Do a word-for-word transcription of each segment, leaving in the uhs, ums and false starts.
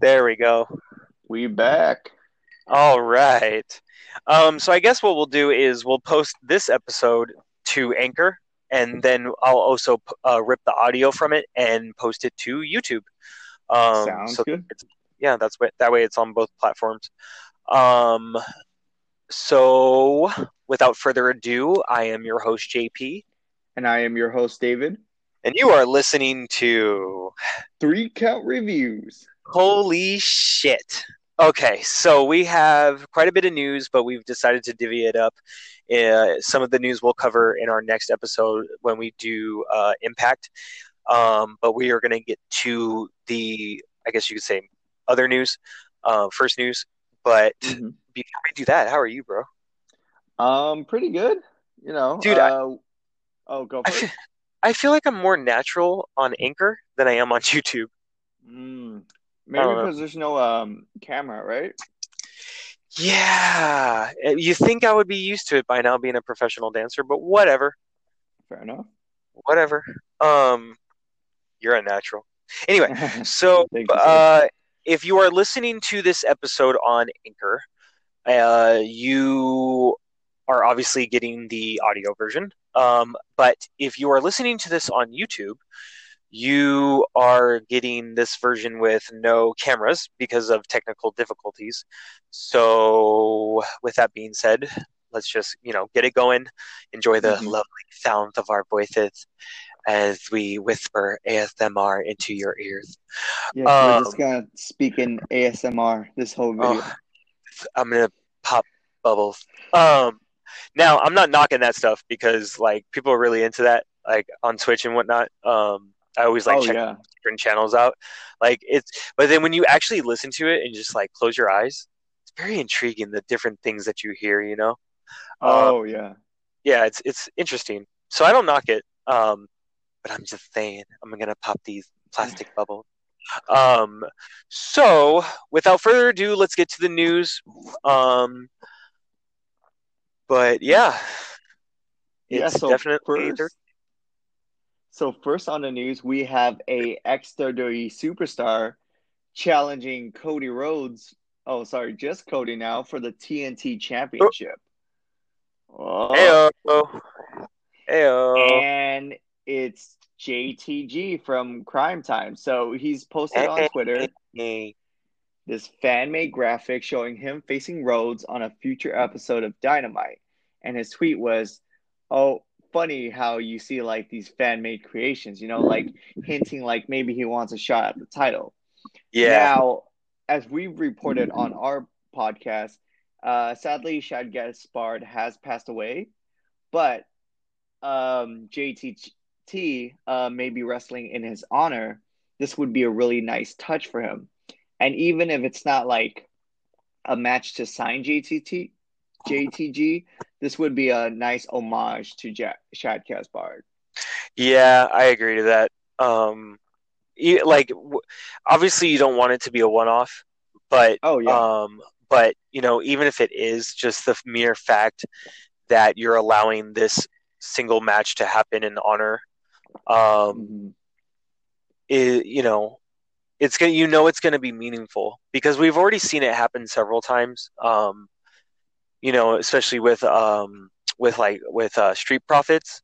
There we go. We back. All right. Um, so I guess what we'll do is we'll post this episode to Anchor, and then I'll also uh, rip the audio from it and post it to YouTube. Um, Sounds so good. it's, yeah, that's what, that way it's on both platforms. Um, so without further ado, I am your host J P, And I am your host, David. and you are listening to Three Count Reviews. Holy Shit. Okay, so we have quite a bit of news, but we've decided to divvy it up. Uh, some of the news we'll cover in our next episode when we do uh, Impact. Um, but we are going to get to the, I guess you could say, other news, uh, first news. But Mm-hmm. before we do that, how are you, bro? Um, pretty good. You know, Dude, I, uh, oh, go I, first. feel, I feel like I'm more natural on Anchor than I am on YouTube. Mm, I maybe don't know. because there's no um camera, right? Yeah, you think I would be used to it by now being a professional dancer, but whatever. Fair enough. Whatever. Um, you're a natural. Anyway, so Thank you, sir. uh, if you are listening to this episode on Anchor, uh, you are obviously getting the audio version. Um, but if you are listening to this on YouTube, you are getting this version with no cameras because of technical difficulties. So, with that being said, let's just, you know, get it going. Enjoy the Mm-hmm. lovely sound of our voices as we whisper A S M R into your ears. Yes, we're just Um, gonna speak in A S M R this whole video. oh, I'm gonna pop bubbles. Um, now I'm not knocking that stuff because like people are really into that, like on Twitch and whatnot. Um, I always like Oh check yeah. different channels out. Like it's, but then when you actually listen to it and just like close your eyes, it's very intriguing the different things that you hear. You know, uh, Oh yeah. yeah, it's it's interesting. So I don't knock it. Um, but I'm just saying, I'm gonna pop these plastic bubbles. Um, so without further ado, let's get to the news. Um, but yeah, Yeah. it's So definitely there. first, so first on the news, we have a ex-W W E superstar challenging Cody Rhodes. Oh, sorry, just Cody now for the T N T Oh, Championship. Oh, heyo, heyo. and it's J T G from Crime Time. So he's posted on Twitter Hey. this fan-made graphic showing him facing Rhodes on a future episode of Dynamite. And his tweet was, "Oh, funny how you see like these fan-made creations, you know, like hinting like maybe he wants a shot at the title." Yeah, Now, as we've reported on our podcast, uh, sadly, Shad Gaspard has passed away, but um, J T T uh, may be wrestling in his honor. This would be a really nice touch for him. And even if it's not like a match to sign J T T, J T G, this would be a nice homage to Jack, Shad Gaspard. yeah, I agree to that. Um, you, like, w- obviously, you don't want it to be a one-off, but Oh, yeah. um, but you know, even if it is, just the mere fact that you're allowing this single match to happen in honor, um, Mm-hmm. is, you know, it's gonna, you know, it's gonna be meaningful because we've already seen it happen several times. Um, you know, especially with um, with like with uh, Street Profits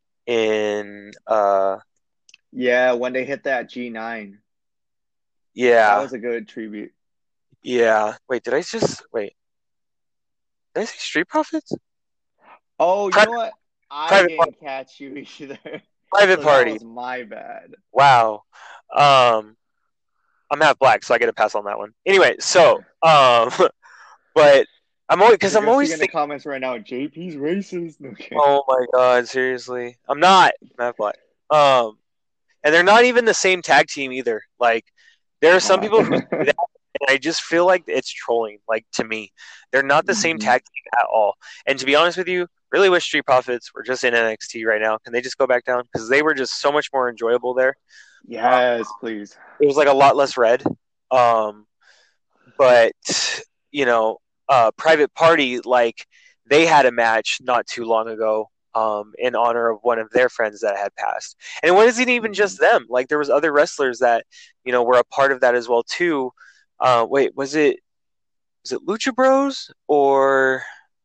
in uh, Yeah, when they hit that G nine, that yeah, was a good tribute. yeah. Wait, did I just wait? Did I say Street Profits? Oh, you know Private, what? I private, didn't catch you either. private So that party. was my bad. Wow. Um, I'm half black, so I get a pass on that one. Anyway, so um, but I'm always because You're I'm gonna see always in the thinking, comments right now, J P's racist. Okay. oh my god, seriously, I'm not. I'm half black. Um, and they're not even the same tag team either. Like, there are some Not. people who say that, and I just feel like it's trolling. Like to me, they're not the same Mhm. tag team at all. And to be honest with you, really wish Street Profits were just in N X T right now. Can they just go back down because they were just so much more enjoyable there. Uh, Yes, please. it was like a lot less red. Um, but you know, uh, Private Party, like they had a match not too long ago um, in honor of one of their friends that had passed, and it wasn't even Mhm. just them. Like there was other wrestlers that you know were a part of that as well too. Uh, wait, was it was it Lucha Bros or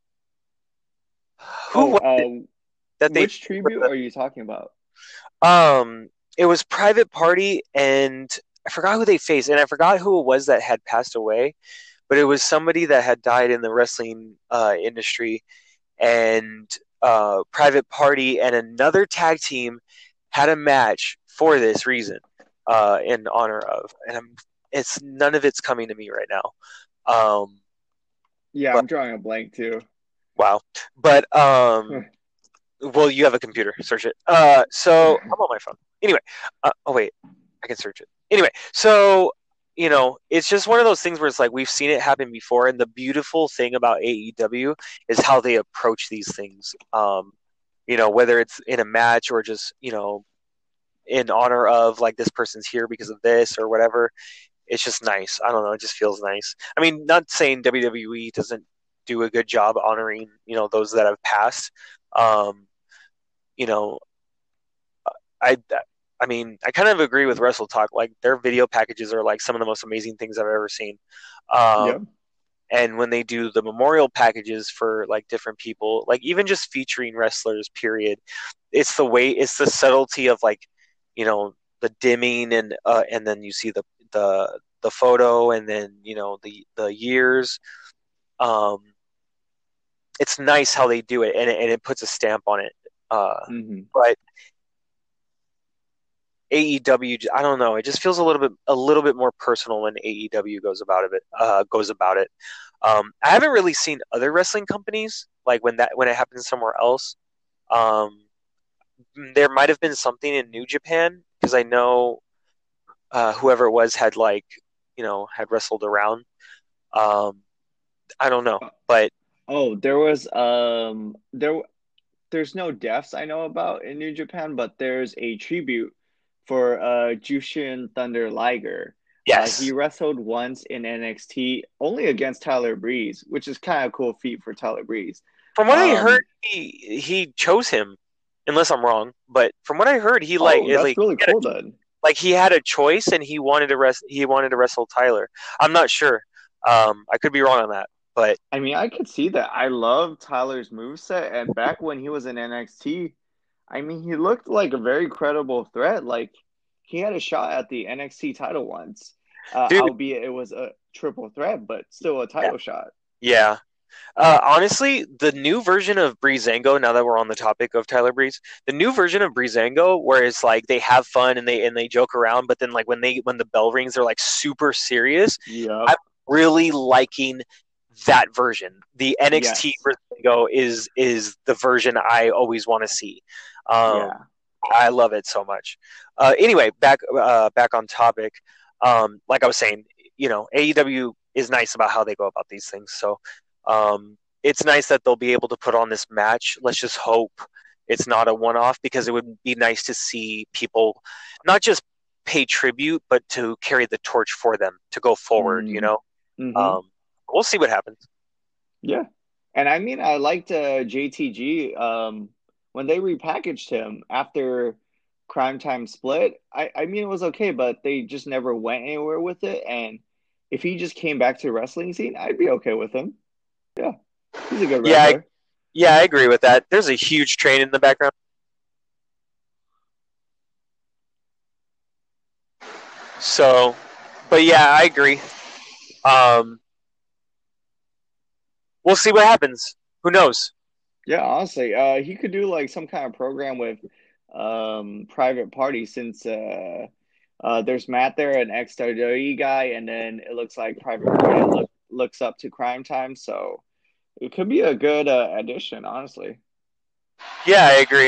who Oh, was it uh, that they which tribute are you talking about? um it was Private Party and I forgot who they faced and I forgot who it was that had passed away, but it was somebody that had died in the wrestling uh, industry and uh, Private Party and another tag team had a match for this reason uh, in honor of, and I'm it's none of it's coming to me right now. Um, Yeah, but I'm drawing a blank too. wow, but um, well, you have a computer, search it. Uh, so I'm on my phone anyway. Uh, oh wait, I can search it anyway. So you know, it's just one of those things where it's like we've seen it happen before, and the beautiful thing about A E W is how they approach these things. Um, you know, whether it's in a match or just you know in honor of like this person's here because of this or whatever. It's just nice. I don't know. It just feels nice. I mean, not saying W W E doesn't do a good job honoring you know those that have passed. Um, you know, I I mean, I kind of agree with Wrestle Talk. Like their video packages are like some of the most amazing things I've ever seen. Yep. Um, and when they do the memorial packages for like different people, like even just featuring wrestlers, period, it's the way, it's the subtlety of like, you know, the dimming and uh, and then you see the the the photo and then you know the the years. Um, it's nice how they do it and it, and it puts a stamp on it. Uh, Mm-hmm. but A E W, I don't know. It just feels a little bit a little bit more personal when A E W goes about it. Uh, goes about it. Um, I haven't really seen other wrestling companies like when that when it happens somewhere else. Um, there might have been something in New Japan because I know uh, whoever it was had like you know had wrestled around. Um, I don't know, but Oh, there was um there there's no deaths I know about in New Japan, but there's a tribute for uh Jushin Thunder Liger. Uh, he yes, wrestled once in N X T, only against Tyler Breeze, which is kind of cool feat for Tyler Breeze. from what I heard, Um, he he chose him, unless I'm wrong. But from what I heard, he like oh, is that's like really he had a cool then. like he had a choice and he wanted to rest he wanted to wrestle Tyler. I'm not sure. Um, I could be wrong on that, but I mean, I could see that. I love Tyler's moveset, and back when he was in N X T, I mean, he looked like a very credible threat. Like he had a shot at the N X T title once, uh, dude, albeit it was a triple threat, but still a yeah, title shot. yeah. Uh, honestly, the new version of Breezango. Now that we're on the topic of Tyler Breeze, the new version of Breezango, where it's like they have fun and they and they joke around, but then like when they when the bell rings, they're like super serious. Yep. I'm really liking that version. The N X T Yes. Breezango is is the version I always want to see. Um, Yeah. I love it so much. Uh, anyway, back uh, back on topic. Um, like I was saying, you know, A E W is nice about how they go about these things. So um, it's nice that they'll be able to put on this match. Let's just hope it's not a one-off because it would be nice to see people not just pay tribute, but to carry the torch for them to go forward. You Mm, know, mm-hmm. um, we'll see what happens. Yeah. And I mean, I liked uh, J T G um, when they repackaged him after Crime Time split. I, I mean, it was okay, but they just never went anywhere with it. And if he just came back to the wrestling scene, I'd be okay with him. Yeah, he's a good Yeah, I, wrestler. yeah, I agree with that. There's a huge train in the background. So, but yeah, I agree. Um, we'll see what happens. Who knows? Yeah, honestly, uh, he could do like some kind of program with um, Private Party since uh, uh, there's Matt there, an ex-W W E guy, and then it looks like Private Party look looks up to Crime Time, so it could be a good uh, addition, honestly. Yeah, I agree.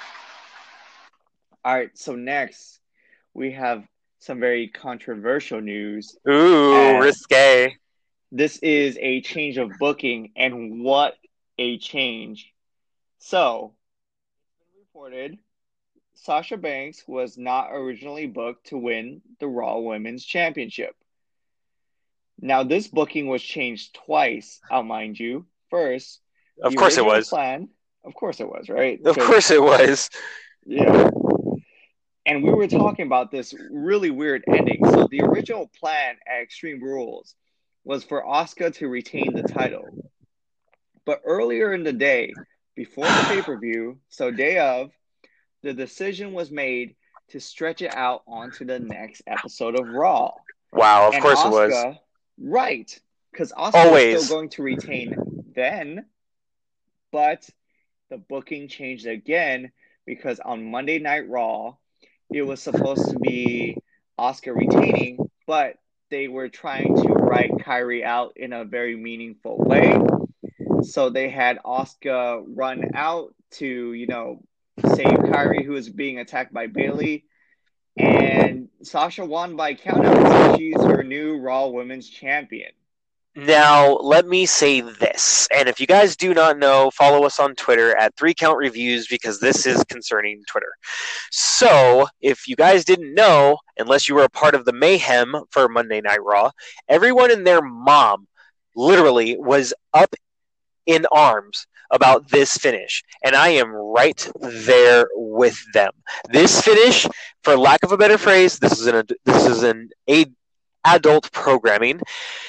All right, so next we have some very controversial news Ooh, as risque. this is a change of booking, and what a change. So, it's been reported Sasha Banks was not originally booked to win the Raw Women's Championship. Now, this booking was changed twice, I'll mind you. First, Of the course it original was. plan, of course it was, right? Of Because, course it was. yeah. And we were talking about this really weird ending. So the original plan at Extreme Rules was for Asuka to retain the title. But earlier in the day, before the pay-per-view, so day of, the decision was made to stretch it out onto the next episode of Raw. Wow, of and course Asuka, it was. Right, because Asuka Always. was still going to retain then, but the booking changed again because on Monday Night Raw, it was supposed to be Asuka retaining, but they were trying to write Kairi out in a very meaningful way. So they had Asuka run out to, you know, save Kairi, who was being attacked by Bayley. And Sasha won by countout, so she's her new Raw Women's Champion. Now, let me say this, and if you guys do not know, follow us on Twitter at three count reviews because this is concerning Twitter. So, if you guys didn't know, unless you were a part of the mayhem for Monday Night Raw, everyone and their mom literally was up in arms about this finish, and I am right there with them. This finish, for lack of a better phrase, this is an this is an a, adult programming,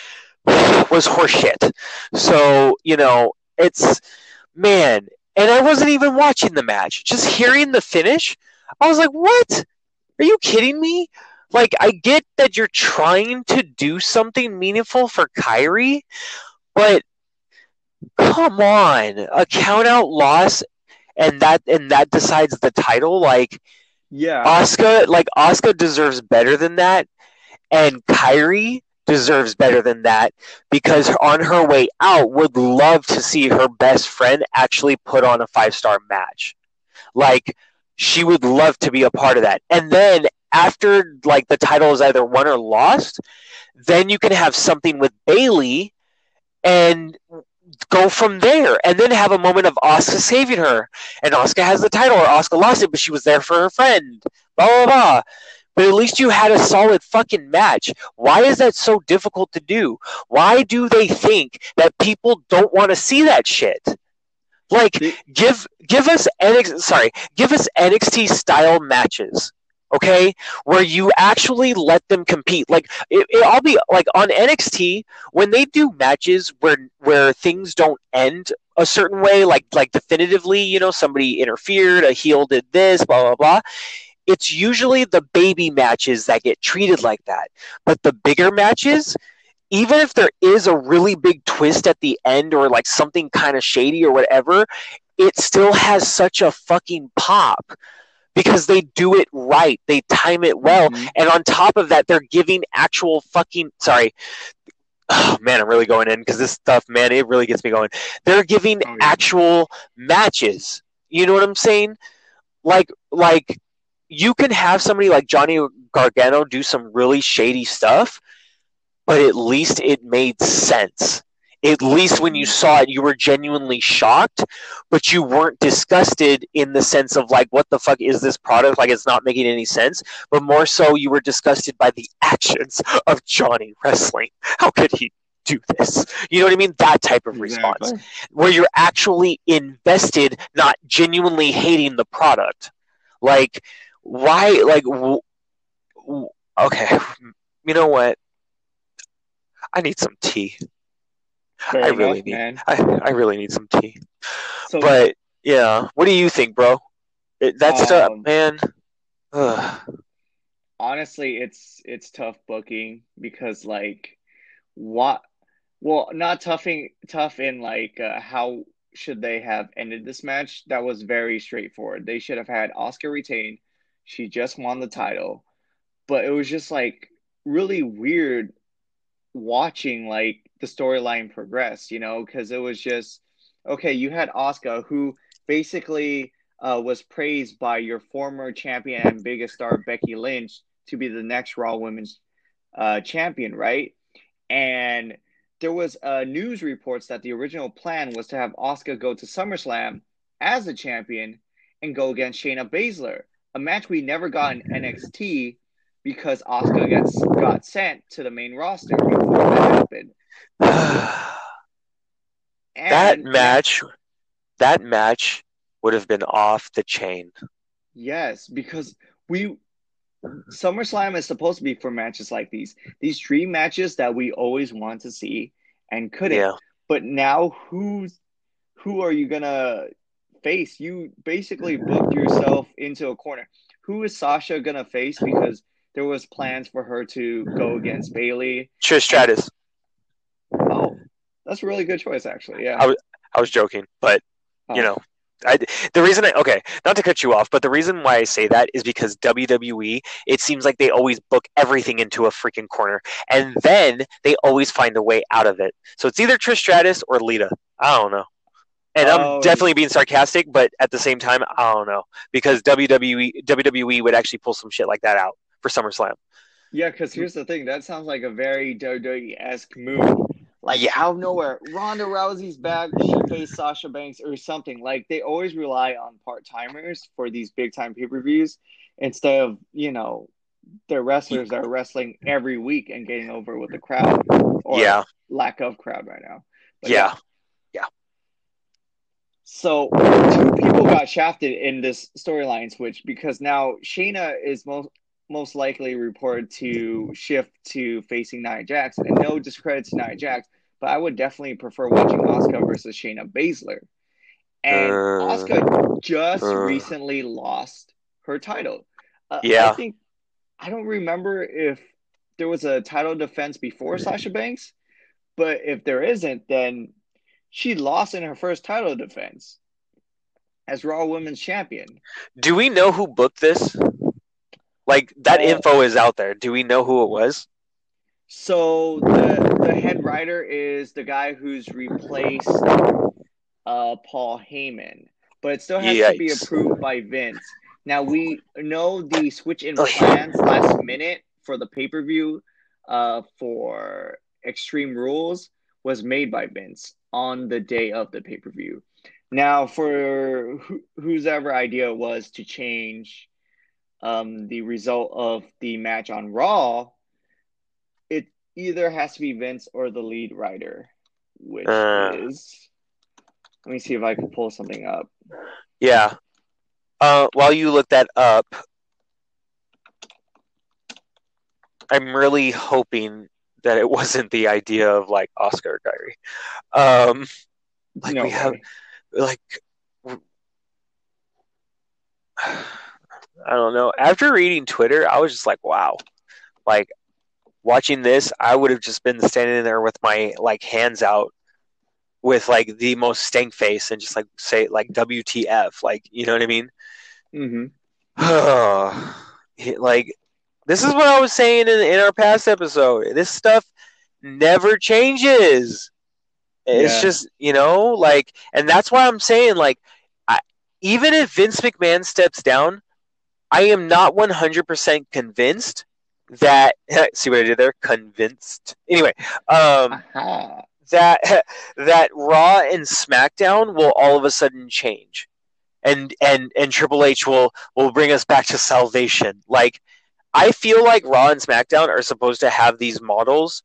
was horseshit. So, you know, it's, man, and I wasn't even watching the match. Just hearing the finish, I was like, what? Are you kidding me? Like, I get that you're trying to do something meaningful for Kairi, but come on, a count-out loss and that and that decides the title? Like, yeah, Asuka, like, Asuka deserves better than that, and Kairi deserves better than that because on her way out would love to see her best friend actually put on a five-star match. Like, she would love to be a part of that. And then after, like, the title is either won or lost, then you can have something with Bayley and go from there, and then have a moment of Asuka saving her, and Asuka has the title, or Asuka lost it, but she was there for her friend, blah, blah, blah. But at least you had a solid fucking match. Why is that so difficult to do? Why do they think that people don't want to see that shit? Like, give give us N X T, sorry, give us N X T style matches, okay, where you actually let them compete. Like, it, it, I'll be like on N X T when they do matches where where things don't end a certain way, like like definitively, you know, somebody interfered, a heel did this, blah blah blah. It's usually the baby matches that get treated like that. But the bigger matches, even if there is a really big twist at the end or like something kind of shady or whatever, it still has such a fucking pop because they do it right. They time it well. Mm-hmm. And on top of that, they're giving actual fucking, sorry, oh man, I'm really going in because this stuff, man, it really gets me going. They're giving oh, yeah. actual matches. You know what I'm saying? Like, like, you can have somebody like Johnny Gargano do some really shady stuff, but at least it made sense. At least when you saw it, you were genuinely shocked, but you weren't disgusted in the sense of like, what the fuck is this product? Like, it's not making any sense. But more so, you were disgusted by the actions of Johnny wrestling. How could he do this? You know what I mean? That type of response. Exactly. Where you're actually invested, not genuinely hating the product. Like, why, like, w- w- okay, you know what? I need some tea. Fair I enough, really need, man. I, I really need some tea. So, but, yeah, what do you think, bro? It, that um, stuff, man. Ugh. Honestly, it's it's tough booking because, like, what? Well, not toughing, tough in, like, uh, how should they have ended this match? That was very straightforward. They should have had Asuka retain. She just won the title. But it was just, like, really weird watching, like, the storyline progress, you know, because it was just, okay, you had Asuka, who basically uh, was praised by your former champion and biggest star, Becky Lynch, to be the next Raw Women's uh, champion, right? And there was uh, news reports that the original plan was to have Asuka go to SummerSlam as the champion and go against Shayna Baszler, a match we never got in N X T because Asuka gets got sent to the main roster before that happened. that match, that match would have been off the chain. Yes, because we SummerSlam is supposed to be for matches like these, these dream matches that we always want to see and couldn't. Yeah. But now, who's who are you gonna face? You basically booked yourself into a corner. Who is Sasha gonna face? Because there was plans for her to go against Bayley, Trish and Stratus. oh, that's a really good choice, actually. Yeah. I was I was joking, but you Oh, know, I, the reason I okay, not to cut you off, but the reason why I say that is because W W E, it seems like they always book everything into a freaking corner, and then they always find a way out of it. So it's either Trish Stratus or Lita. I don't know. And I'm oh, definitely being sarcastic, but at the same time, I don't know because W W E W W E would actually pull some shit like that out for SummerSlam. yeah. Because here's the thing. That sounds like a very W W E esque move. Like Yeah, out of nowhere, Ronda Rousey's back. She faced Sasha Banks or something. Like they always rely on part timers for these big time pay per views instead of you know the wrestlers that are wrestling every week and getting over with the crowd or yeah, lack of crowd right now. But yeah, yeah, yeah. so two people got shafted in this storyline switch because now Shayna is most most likely reported to shift to facing Nia Jax, and no discredit to Nia Jax, but I would definitely prefer watching Asuka versus Shayna Baszler. And Uh, Asuka just uh, recently lost her title. Uh, I yeah. think I don't remember if there was a title defense before Sasha Banks, but if there isn't, then she lost in her first title defense as Raw Women's Champion. Do we know who booked this? Like that Uh, info is out there. Do we know who it was? so the the head writer is the guy who's replaced uh, Paul Heyman, but it still has to be Yikes. approved by Vince. Now we know the switch in Okay. plans last minute for the pay per view uh, for Extreme Rules was made by Vince on the day of the pay per view. Now, for wh- whose ever idea it was to change um, the result of the match on Raw, it either has to be Vince or the lead writer, which Uh, is. Let me see if I can pull something up. yeah. Uh, while you look that up, I'm really hoping that it wasn't the idea of like Oscar Kyrie. Um, like No we have, way. like, I don't know. After reading Twitter, I was just like, wow. Like watching this, I would have just been standing there with my like hands out with like the most stank face and just like say like W T F, like you know what I mean? Mm-hmm. Like this is what I was saying in, in our past episode. This stuff never changes. It's Yeah. just you know like, and that's why I'm saying like, I, even if Vince McMahon steps down, I am not one hundred percent convinced that see what I did there? Convinced. Anyway, um, Aha. that that Raw and SmackDown will all of a sudden change, and and and Triple H will will bring us back to salvation. Like I feel like Raw and SmackDown are supposed to have these models,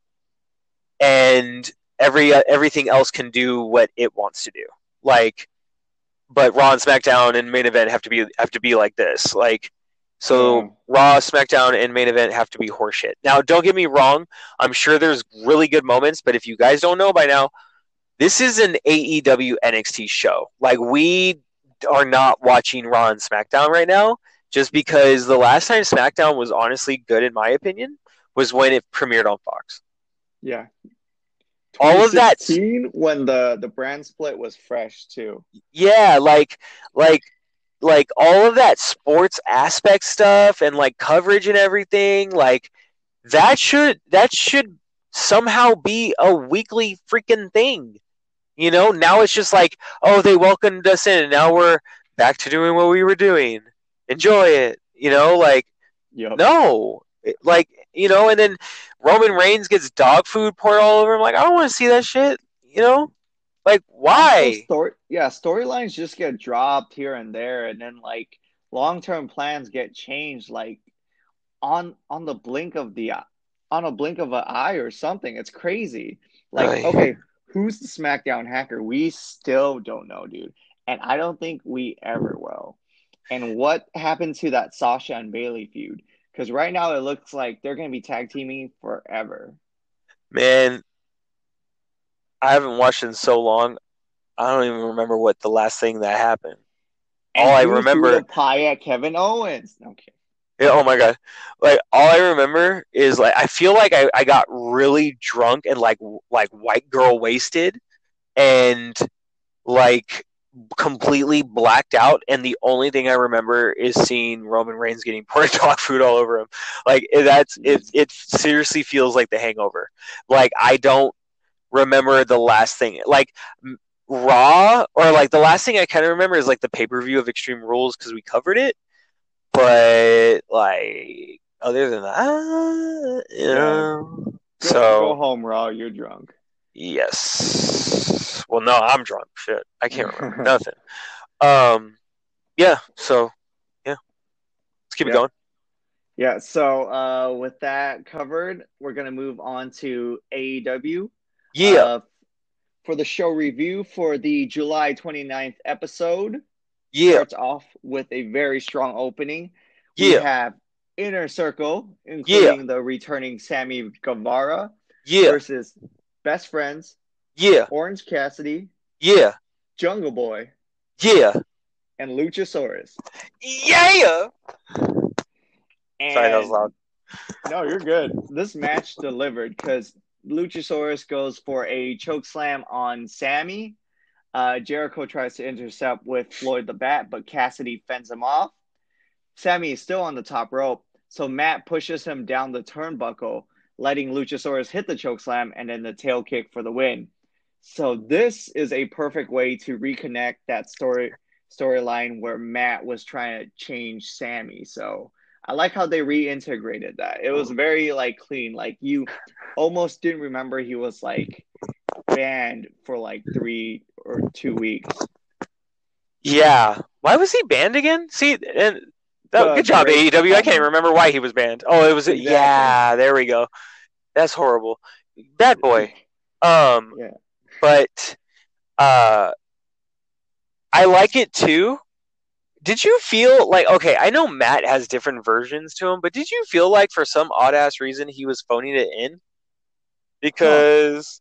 and every uh, everything else can do what it wants to do. Like, but Raw and SmackDown and main event have to be have to be like this. Like, Yeah. so Raw, SmackDown, and main event have to be horseshit. Now, don't get me wrong. I'm sure there's really good moments, but if you guys don't know by now, this is an A E W N X T show. Like we are not watching Raw and SmackDown right now, just because the last time SmackDown was honestly good, in my opinion, was when it premiered on Fox. Yeah. All of that, twenty sixteen when the the brand split was fresh too. yeah, like, like, like all of that sports aspect stuff and like coverage and everything, like that should that should somehow be a weekly freaking thing. You know, now it's just like, oh, they welcomed us in, and now we're back to doing what we were doing. Enjoy it. You know, like, Yep. no. It- like, you know, and then Roman Reigns gets dog food poured all over him. Like, I don't want to see that shit. You know? Like, Also, why? story yeah, storylines just get dropped here and there, and then like long term plans get changed, like on on the blink of the on a blink of an eye or something. It's crazy. Like, Ay. okay, who's the SmackDown hacker? We still don't know, dude, and I don't think we ever will. And what happened to that Sasha and Bailey feud? Because right now it looks like they're going to be tag teaming forever. Man, I haven't watched in so long. I don't even remember what the last thing that happened. And All I who threw remember, the pie at Kevin Owens? Okay. yeah, oh my god, like all I remember is like I feel like I, I got really drunk and like like white girl wasted and like completely blacked out, and the only thing I remember is seeing Roman Reigns getting poured dog food all over him. Like that's it. It seriously feels like The Hangover. Like I don't remember the last thing. Like Raw, or like the last thing I kind of remember is like the pay per view of Extreme Rules because we covered it. But like other than that, you Yeah. know, Go, so go home, Raw. You're drunk. yes. Well, no, I'm drunk. Shit, I can't remember nothing. Um, yeah. So yeah, let's keep Yeah. it going. Yeah. So uh, with that covered, we're gonna move on to A E W. Yeah, Uh, for the show review for the July twenty-ninth episode. yeah, Starts off with a very strong opening. We yeah, have Inner Circle, yeah, including the returning Sammy Guevara yeah, versus Best Friends, yeah, Orange Cassidy, yeah, Jungle Boy, yeah, and Luchasaurus. yeah. And Sorry, that was loud. no, you're good. This match delivered because Luchasaurus goes for a choke slam on Sammy. Uh, Jericho tries to intercept with Floyd the Bat, but Cassidy fends him off. Sammy is still on the top rope, so Matt pushes him down the turnbuckle, letting Luchasaurus hit the chokeslam and then the tail kick for the win. So this is a perfect way to reconnect that story storyline where Matt was trying to change Sammy. So I like how they reintegrated that. It was very like clean. Like you almost didn't remember he was like banned for like three or two weeks. Yeah. Why was he banned again? See, and that, The- good the job, race A E W. I can't comment. even remember why he was banned. Oh, it was Exactly. yeah. There we go. That's horrible. Bad boy. Um, Yeah. but uh, I like it too. Did you feel like okay? I know Matt has different versions to him, but did you feel like for some odd ass reason he was phoning it in? Because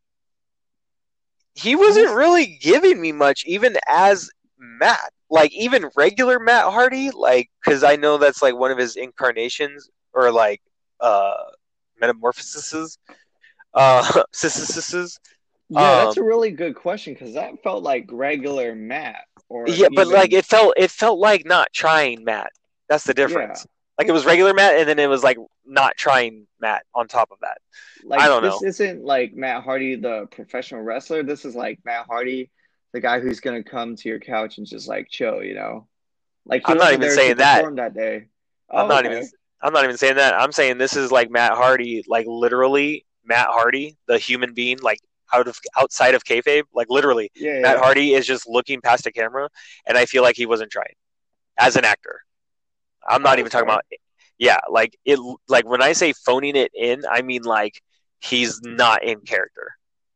he wasn't really giving me much, even as Matt. Like even regular Matt Hardy, like because I know that's like one of his incarnations or like uh metamorphoses, uh, sissises. Yeah, that's a Um, really good question because that felt like regular Matt or yeah, but even like it felt it felt like not trying Matt. That's the yeah, difference. Like it was regular Matt, and then it was like not trying Matt on top of that. I like don't this know. isn't like Matt Hardy, the professional wrestler. This is like Matt Hardy, the guy who's gonna come to your couch and just like chill, you know? Like he I'm not wasn't even there to saying that. perform that day. I'm Oh, not even. okay. I'm not even saying that. I'm saying this is like Matt Hardy, like literally Matt Hardy, the human being, like out of outside of kayfabe, like literally Yeah, Matt yeah. Hardy is just looking past a camera, and I feel like he wasn't trying as an actor. I'm not Oh, even that's talking fair. about. Yeah, like it. Like when I say phoning it in, I mean like he's not in character.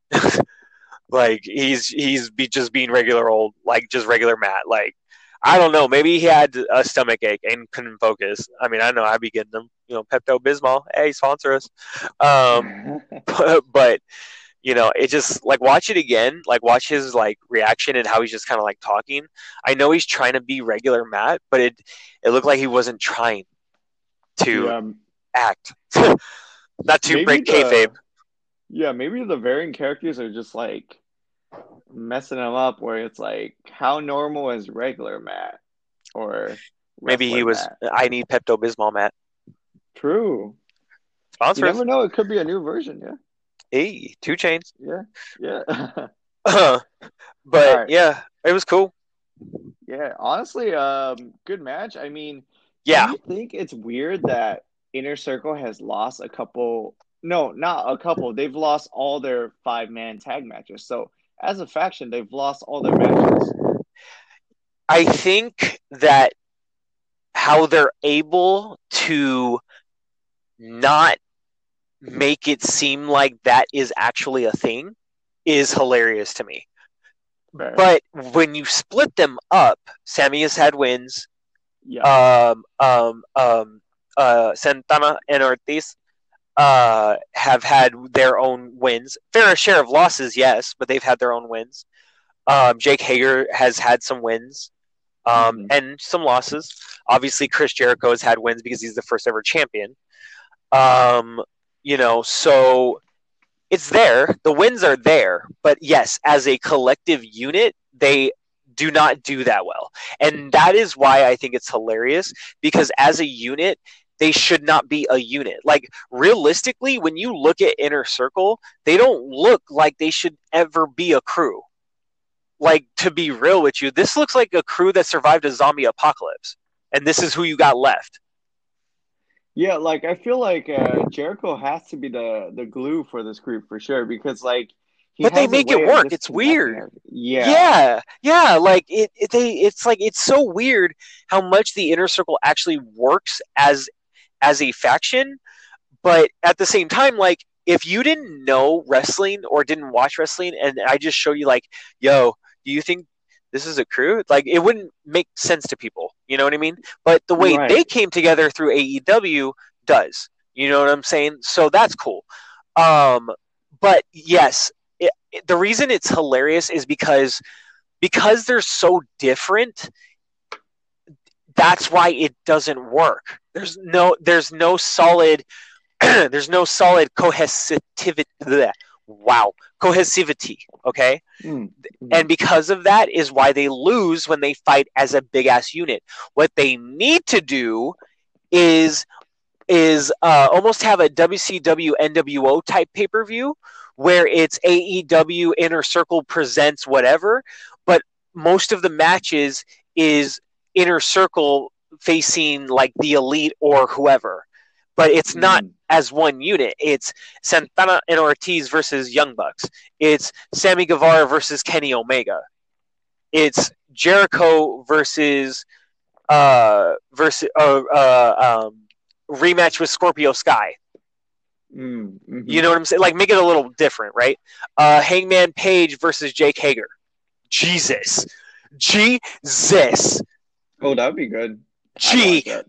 Like he's he's be just being regular old, like just regular Matt. Like I don't know, maybe he had a stomach ache and couldn't focus. I mean, I know I'd be getting them, you know, Pepto Bismol. Hey, sponsor us. Um, but, but you know, it just like watch it again, like watch his like reaction and how he's just kind of like talking. I know he's trying to be regular Matt, but it it looked like he wasn't trying to Yeah, act, not to maybe break kayfabe. the yeah, maybe the variant characters are just like messing him up where it's like how normal is regular Matt or Maybe wrestler he was. Matt? I need Pepto Bismol, Matt. True. You Sponsor us. never know, it could be a new version, yeah. Hey, two chains. Yeah. Yeah. but All right. yeah, it was cool. Yeah, honestly, um, good match. I mean, Yeah, do you think it's weird that Inner Circle has lost a couple? No, not a couple. They've lost all their five man tag matches. So as a faction, they've lost all their matches. I think that how they're able to not make it seem like that is actually a thing is hilarious to me. Fair. But when you split them up, Sammy has had wins. Yeah. Um, um, um, uh, Santana and Ortiz uh, have had their own wins. Fair share of losses, yes, but they've had their own wins. Um, Jake Hager has had some wins um, Mhm. and some losses. Obviously, Chris Jericho has had wins because he's the first ever champion. Um, you know, so it's there. The wins are there, but yes, as a collective unit, they do not do that well. And that is why I think it's hilarious, because as a unit, they should not be a unit. Like, realistically, when you look at Inner Circle, they don't look like they should ever be a crew. Like, to be real with you, this looks like a crew that survived a zombie apocalypse. And this is who you got left. Yeah, like I feel like uh, Jericho has to be the the glue for this group for sure because like he But they has a make it way of work. just It's connecting weird. everything. Yeah. Yeah, yeah. Like it, it, they. It's like it's so weird how much the Inner Circle actually works as as a faction, but at the same time, like if you didn't know wrestling or didn't watch wrestling, and I just show you like, yo, do you think this is a crew? Like it wouldn't make sense to people. You know what I mean? But the way they Right. came together through A E W does. You know what I'm saying? So that's cool. Um, but yes, it, it- the reason it's hilarious is because because they're so different. That's why it doesn't work. There's no there's no solid there's no solid cohesivity. Bleh. Wow, cohesivity. Okay, Mm. Mhm. and because of that is why they lose when they fight as a big ass unit. What they need to do is is uh, almost have a W C W N W O type pay per view where it's A E W Inner Circle presents whatever, but most of the matches is Inner Circle facing like the Elite or whoever, but it's not Mm. as one unit. It's Santana and Ortiz versus Young Bucks. It's Sammy Guevara versus Kenny Omega. It's Jericho versus uh versus uh, uh um rematch with Scorpio Sky. Mm. You Mhm. know what I'm saying? Like make it a little different, right? Uh Hangman Page versus Jake Hager. Jesus. Jesus. Oh, that would be good. I'd watch G. that.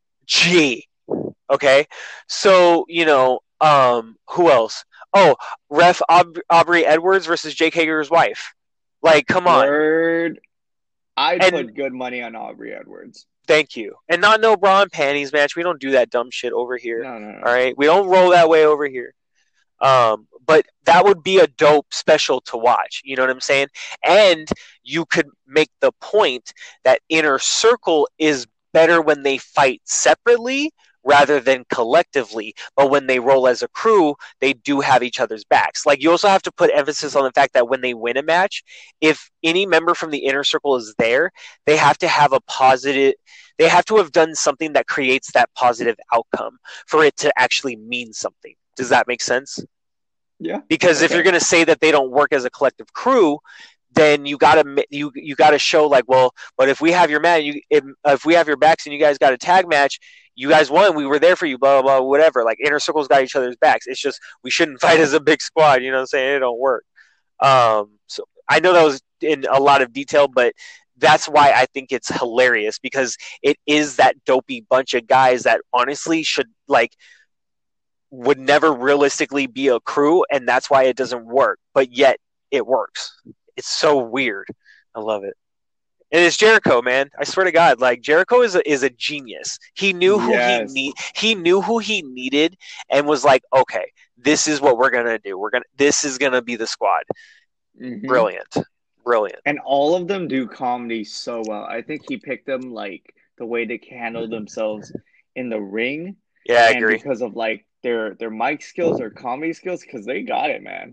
G. Okay. So, you know, um, who else? Oh, ref Aub- Aubrey Edwards versus Jake Hager's wife. Like, come on. Word. I'd And put good money on Aubrey Edwards. thank you. And not no bra and panties match. We don't do that dumb shit over here. No, no, All no. right. We don't roll that way over here. Um, but that would be a dope special to watch. You know what I'm saying? And you could make the point that Inner Circle is better when they fight separately rather than collectively. But when they roll as a crew, they do have each other's backs. Like you also have to put emphasis on the fact that when they win a match, if any member from the Inner Circle is there, they have to have a positive. They have to have done something that creates that positive outcome for it to actually mean something. Does that make sense? Yeah. Because if Okay. you're going to say that they don't work as a collective crew, then you got to you you got to show like, well, but if we have your man, you if, if we have your backs and you guys got a tag match, you guys won. We were there for you. Blah blah blah. Whatever. Like Inner Circle's got each other's backs. It's just we shouldn't fight as a big squad. You know what I'm saying? It don't work. Um, so I know that was in a lot of detail, but that's why I think it's hilarious because it is that dopey bunch of guys that honestly should like would never realistically be a crew, and that's why it doesn't work. But yet it works. It's so weird. I love it. And it's Jericho, man. I swear to God, like Jericho is a, is a genius. He knew who he Yes. need. He knew who he needed, and was like, okay, this is what we're gonna do. We're gonna. This is gonna be the squad. Mhm. Brilliant, brilliant. And all of them do comedy so well. I think he picked them like the way they can handle themselves in the ring, Yeah, I and agree. because of like their their mic skills, their comedy skills, because they got it, man.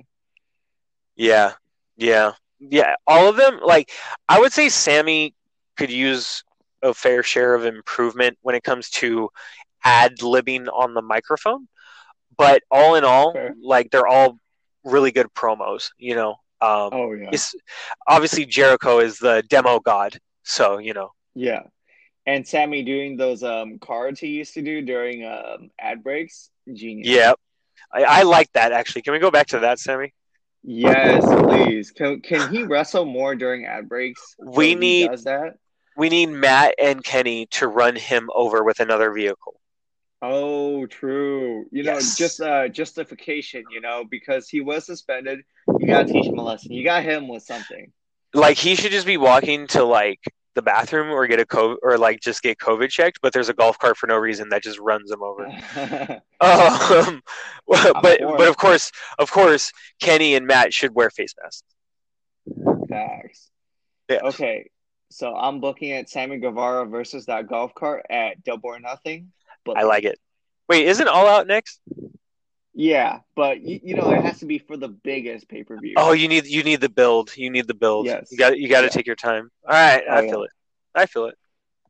Yeah, yeah, yeah. All of them. Like I would say, Sammy could use a fair share of improvement when it comes to ad libbing on the microphone. But all in all, Fair. like they're all really good promos. You know, um, Oh yeah, it's obviously Jericho is the demo god, so you know. yeah. And Sammy doing those um cards he used to do during um ad breaks, genius. Yeah, I, I like that actually. Can we go back to that, Sammy? Yes, please. Can can he wrestle more during ad breaks so We he need does that? we need Matt and Kenny to run him over with another vehicle. Oh, true. You know, Yes. just uh justification, you know, because he was suspended. You gotta teach him a lesson. You gotta hit him with something. Like he should just be walking to like the bathroom or get a COVID or like just get COVID checked, but there's a golf cart for no reason that just runs him over. Um, I'm but for but it. of course, of course, Kenny and Matt should wear face masks. Facts. Yeah, Okay, so I'm looking at Sammy Guevara versus that golf cart at Double or Nothing. But I like, like it. Wait, isn't All Out next? yeah, but you, you know, it has to be for the biggest pay per view. Oh, you need you need the build. You need the build. You Yes. got you got to Yeah. take your time. All right, Oh I yeah. feel it. I feel it.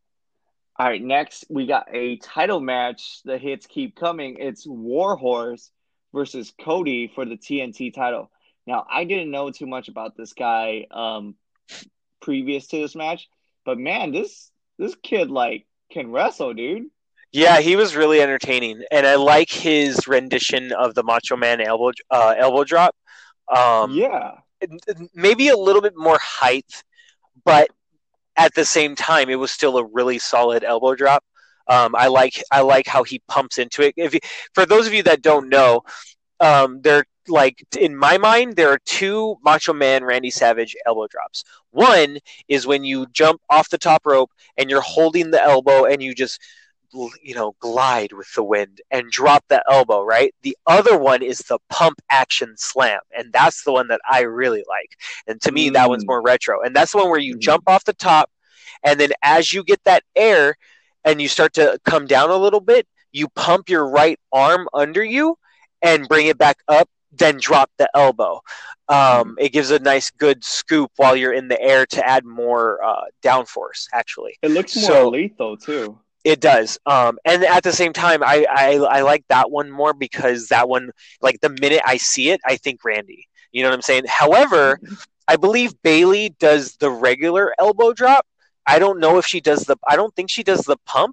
All right, next we got a title match. The hits keep coming. It's Warhorse versus Cody for the T N T title. Now, I didn't know too much about this guy um previous to this match, but man, this this kid like can wrestle, dude. Yeah, he was really entertaining, and I like his rendition of the Macho Man elbow uh, elbow drop. Um, Yeah. maybe a little bit more height, but at the same time, it was still a really solid elbow drop. Um, I like I like how he pumps into it. If you, for those of you that don't know, um, there like in my mind there are two Macho Man Randy Savage elbow drops. One is when you jump off the top rope and you're holding the elbow and you just you know glide with the wind and drop the elbow, right? The other one is the pump action slam, and that's the one that I really like. And to me that one's Mm. more retro, and that's the one where you Mhm. jump off the top and then as you get that air and you start to come down a little bit, you pump your right arm under you and bring it back up, then drop the elbow. Mhm. Um, it gives a nice good scoop while you're in the air to add more uh, downforce, actually. It looks more So elite though too. it does. Um, and at the same time, I, I, I like that one more because that one, like the minute I see it, I think Randy. You know what I'm saying? However, Mhm. I believe Bailey does the regular elbow drop. I don't know if she does the. I don't think she does the pump.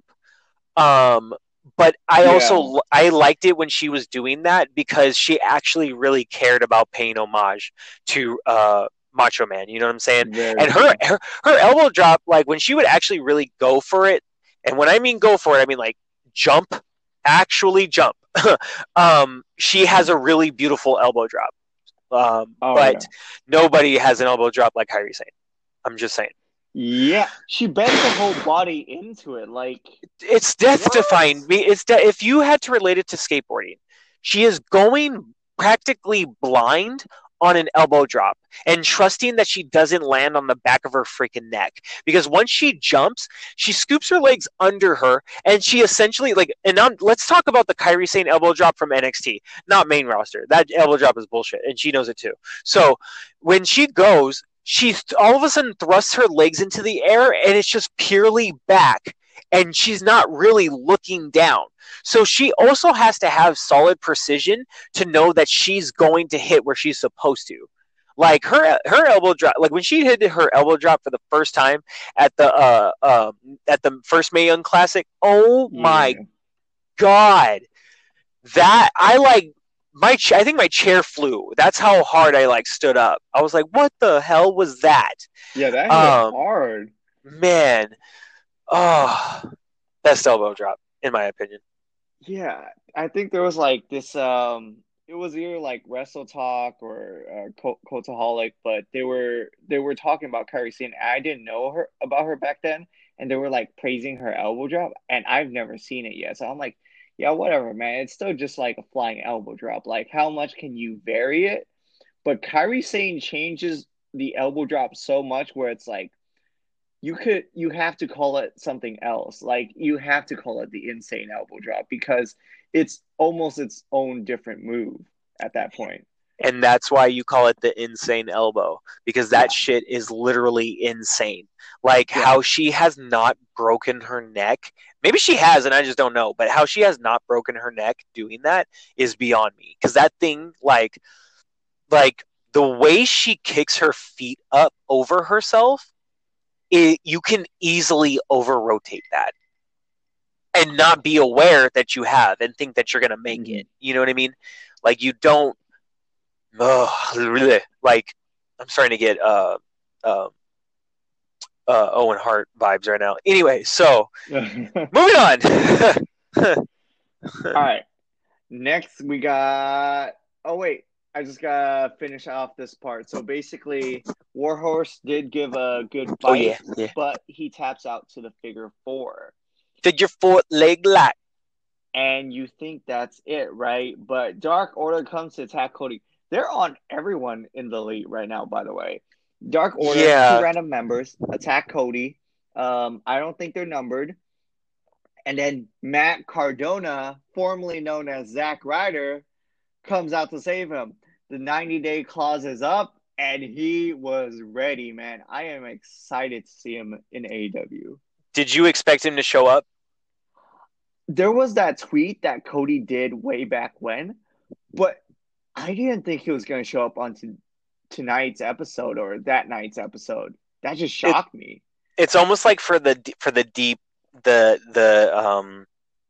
Um, but I Yeah. also I liked it when she was doing that because she actually really cared about paying homage to uh, Macho Man. You know what I'm saying? Very And her, true. her her elbow drop, like when she would actually really go for it, and when I mean go for it, I mean like jump, actually jump. um, she has a really beautiful elbow drop. Um, Oh but yeah. nobody has an elbow drop like Kairi Sane. I'm just saying. Yeah. She bent her whole body into it. Like It's death what? defying. It's de- if you had to relate it to skateboarding, she is going practically blind on an elbow drop and trusting that she doesn't land on the back of her freaking neck. Because once she jumps, she scoops her legs under her and she essentially like. And now let's talk about the Kairi Sane elbow drop from N X T, not main roster. That elbow drop is bullshit, and she knows it too. So when she goes, she all of a sudden thrusts her legs into the air, and it's just purely back and she's not really looking down. So she also has to have solid precision to know that she's going to hit where she's supposed to. Like her her elbow drop, like when she hit her elbow drop for the first time at the uh, uh at the first Mae Young Classic. Oh my Yeah. god, that I like my ch- I think my chair flew. That's how hard I like stood up. I was like, what the hell was that? Yeah, that hit Um, hard. man, oh, best elbow drop in my opinion. Yeah, I think there was like this. Um, it was either like Wrestle Talk or uh, Co- Cultaholic, but they were they were talking about Kairi Sane. I didn't know her about her back then, and they were like praising her elbow drop, and I've never seen it yet. So I'm like, yeah, whatever, man. It's still just like a flying elbow drop. Like, how much can you vary it? But Kairi Sane changes the elbow drop so much where it's like you could you have to call it something else. Like you have to call it the insane elbow drop because it's almost its own different move at that point. And that's why you call it the insane elbow because that Yeah. shit is literally insane. Like Yeah. how she has not broken her neck. Maybe she has and I just don't know, but how she has not broken her neck doing that is beyond me cuz that thing like like the way she kicks her feet up over herself, it, you can easily over rotate that and not be aware that you have and think that you're going to make Mm-hmm. it. You know what I mean? Like you don't oh, like I'm starting to get uh, uh, uh, Owen Hart vibes right now. Anyway, so moving on. All right. Next, we got. Oh wait, I just gotta finish off this part. So basically, Warhorse did give a good Oh yeah, bite, yeah. but he taps out to the figure four. Figure four leg lock. And you think that's it, right? But Dark Order comes to attack Cody. They're on everyone in the elite right now, by the way. Dark Order, two Yeah. random members, attack Cody. Um, I don't think they're numbered. And then Matt Cardona, formerly known as Zack Ryder, comes out to save him. The ninety day clause is up, and he was ready, man. I am excited to see him in A E W. Did you expect him to show up? There was that tweet that Cody did way back when, but I didn't think he was going to show up on t- tonight's episode or that night's episode. That just It, shocked me. it's almost like for the for the deep the the um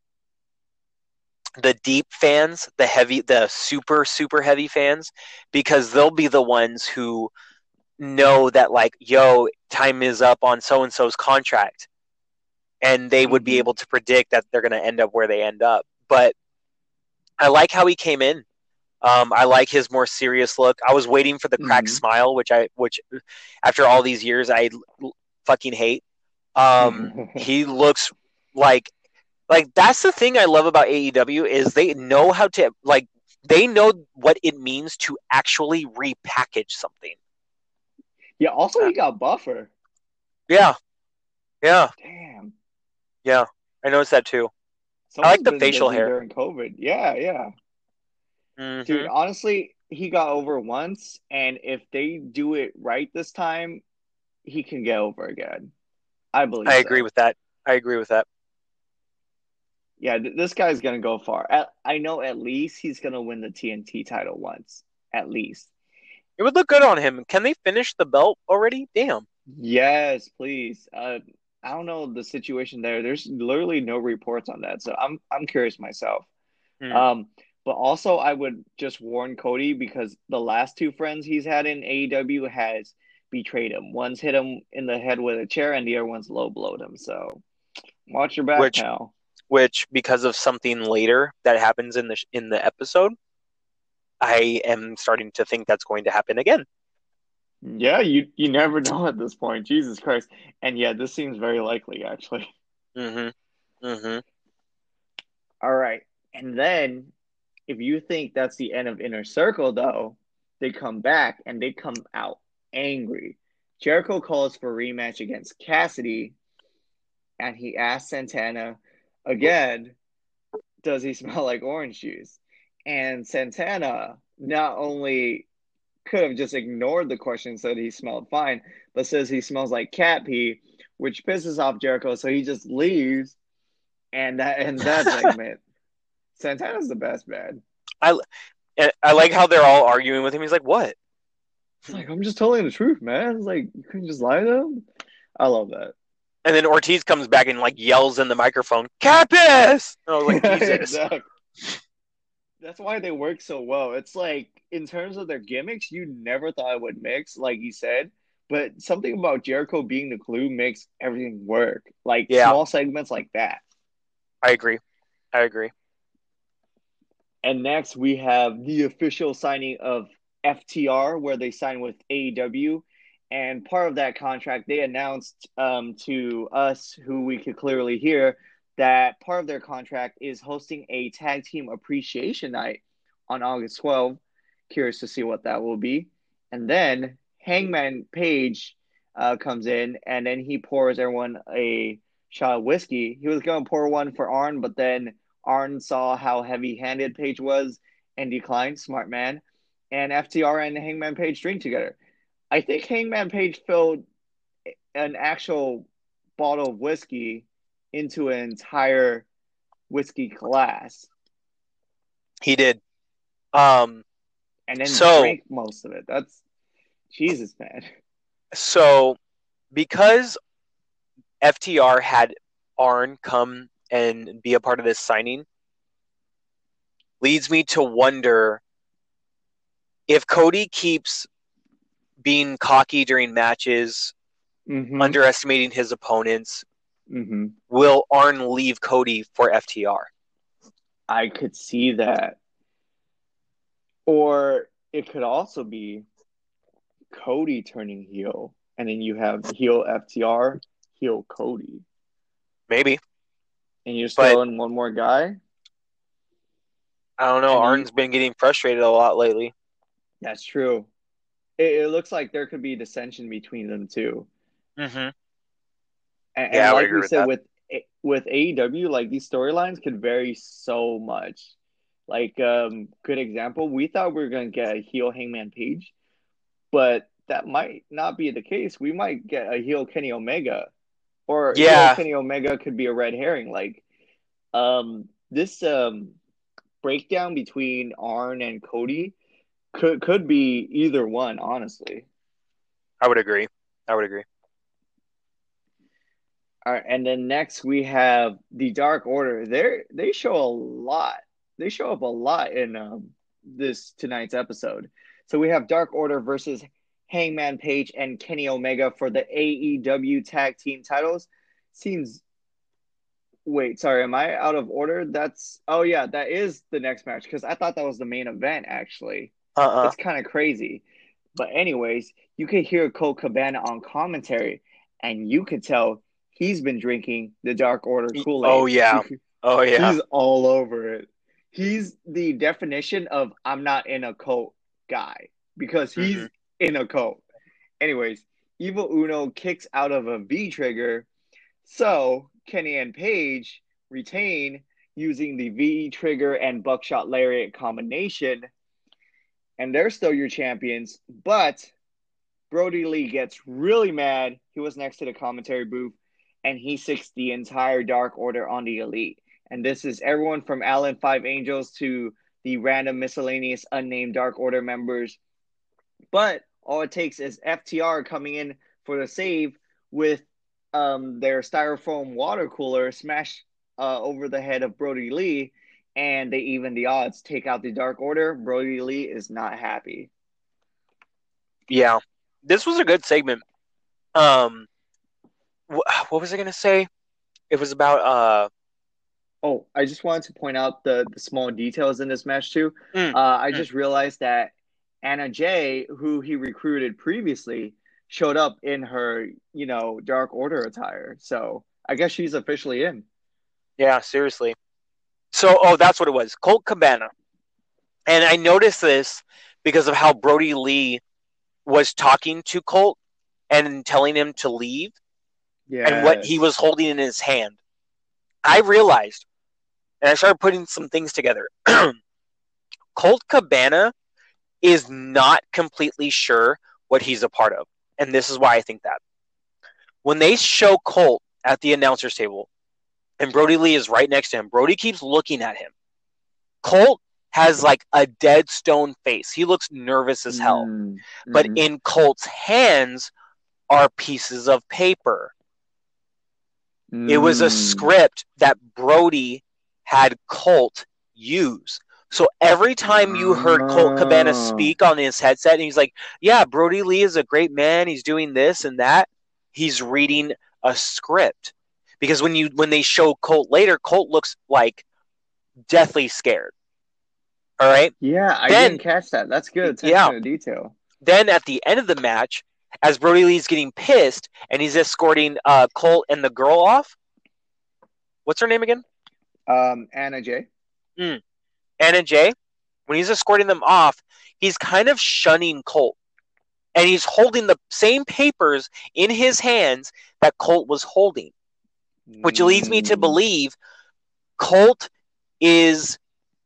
the deep fans, the heavy, the super super heavy fans, because they'll be the ones who know that like, yo, time is up on so and so's contract, and they would be Mm-hmm. able to predict that they're going to end up where they end up. But I like how he came in. Um, I like his more serious look. I was waiting for the cracked Mm-hmm. smile, which I, which after all these years, I l- fucking hate. Um, he looks like, like that's the thing I love about A E W is they know how to like they know what it means to actually repackage something. Yeah, also Uh, he got buffer. yeah, yeah, Damn. yeah. I noticed that too. I like Someone's the been facial busy hair. during COVID. Yeah, yeah. Dude, Mm-hmm. honestly, he got over once, and if they do it right this time, he can get over again. I I believe agree so. with that. I agree with that. Yeah, th- this guy's gonna go far. At, I know at least he's gonna win the T N T title once. At least. It would look good on him. Can they finish the belt already? Damn. Yes, please. Uh, I don't know the situation there. There's literally no reports on that, so I'm I'm curious myself. Hmm. Um, but also I would just warn Cody because the last two friends he's had in A E W has betrayed him. One's hit him in the head with a chair, and the other one's low blowed him. So watch your back, Which, pal. which, because of something later that happens in the in the episode, I am starting to think that's going to happen again. Yeah, you you never know at this point. Jesus Christ. And yeah, this seems very likely actually. Mm-hmm. Mm-hmm. All right. And then if you think that's the end of Inner Circle though, they come back and they come out angry. Jericho calls for a rematch against Cassidy and he asks Santana again, does he smell like orange juice? And Santana not only could have just ignored the question, said he smelled fine, but says he smells like cat pee, which pisses off Jericho, so he just leaves. And that and that segment, Santana's the best, man. I I like how they're all arguing with him. He's like, "What?" It's like I'm just telling the truth, man. It's like you couldn't just lie to them. I love that. And then Ortiz comes back and like yells in the microphone, "Capus!" And I was like, "Jesus." Exactly. That's why they work so well. It's like in terms of their gimmicks, you never thought it would mix, like you said. But something about Jericho being the glue makes everything work. Like Yeah, small segments like that. I agree. I agree. And next we have the official signing of F T R, where they sign with A E W. And part of that contract, they announced um, to us, who we could clearly hear, that part of their contract is hosting a tag team appreciation night on August twelfth. Curious to see what that will be. And then Hangman Page uh, comes in, and then he pours everyone a shot of whiskey. He was going to pour one for Arn, but then Arn saw how heavy-handed Page was and declined. Smart man. And F T R and Hangman Page drink together. I think Hangman Page filled an actual bottle of whiskey into an entire whiskey glass He did. Um. and then So drank most of it. That's Jesus, man. so because F T R had Arn come and be a part of this signing, leads me to wonder if Cody keeps being cocky during matches, Mm-hmm. underestimating his opponents, Mm-hmm. will Arn leave Cody for F T R? I could see that. Or it could also be Cody turning heel, and then you have heel F T R, heel Cody, Maybe, and you just but throw in one more guy, I don't know. and you. Arn's been getting frustrated a lot lately. That's true. It, it looks like there could be dissension between them too. Mm-hmm. And, Yeah, and I would like agree we with said that. with with A E W, like these storylines could vary so much. Like, um, good example, we thought we were gonna get a heel Hangman Page, but that might not be the case. We might get a heel Kenny Omega, or heel Yeah, Kenny Omega could be a red herring. Like, um, this um breakdown between Arn and Cody could could be either one, honestly. I would agree. I would agree. All right, and then next we have the Dark Order. They they show a lot. They show up a lot in um, this tonight's episode. So we have Dark Order versus Hangman Page and Kenny Omega for the A E W Tag Team titles. Seems. Wait, sorry, am I out of order? That's. Oh yeah, that is the next match because I thought that was the main event. Actually, Uh-uh. that's kind of crazy. But anyways, you could hear Colt Cabana on commentary, and you could tell he's been drinking the Dark Order Oh Kool-Aid. yeah. Oh yeah. He's all over it. He's the definition of I'm not in a cult guy because Mm-hmm. he's in a cult. Anyways, Evil Uno kicks out of a V trigger, so Kenny and Page retain using the V trigger and buckshot lariat combination, and they're still your champions, but Brody Lee gets really mad. He was next to the commentary booth, and he sicks the entire Dark Order on the Elite. And this is everyone from Alan Five Angels to the random miscellaneous unnamed Dark Order members. But all it takes is F T R coming in for the save with um, their styrofoam water cooler smashed uh, over the head of Brody Lee, and they even the odds. Take out the Dark Order. Brody Lee is not happy. Yeah. This was a good segment. Um, wh- what was I gonna say? It was about uh. Oh, I just wanted to point out the, the small details in this match too. Mm, Uh, I mm. just realized that Anna Jay, who he recruited previously, showed up in her, you know, Dark Order attire. So I guess she's officially in. Yeah, seriously. So, oh, that's what it was. Colt Cabana, and I noticed this because of how Brody Lee was talking to Colt and telling him to leave, and what he was Yes. holding in his hand. I realized, and I started putting some things together. Colt Cabana is not completely sure what he's a part of. And this is why I think that. When they show Colt at the announcer's table and Brody Lee is right next to him, Brody keeps looking at him. Colt has like a dead stone face. He looks nervous as hell. Mm, But mm-hmm. in Colt's hands are pieces of paper. Mm. It was a script that Brody had Colt use. So every time you heard Colt Cabana speak on his headset, and he's like, yeah, Brody Lee is a great man. He's doing this and that. He's reading a script. Because when you when they show Colt later, Colt looks like deathly scared. All right? Yeah, I Then, didn't catch that. That's good yeah. attention to detail. Then at the end of the match, as Brody Lee's getting pissed and he's escorting uh, Colt and the girl off, what's her name again? Um, Anna Jay. Mm. Anna Jay, when he's escorting them off, he's kind of shunning Colt. And he's holding the same papers in his hands that Colt was holding. Which leads me to believe Colt is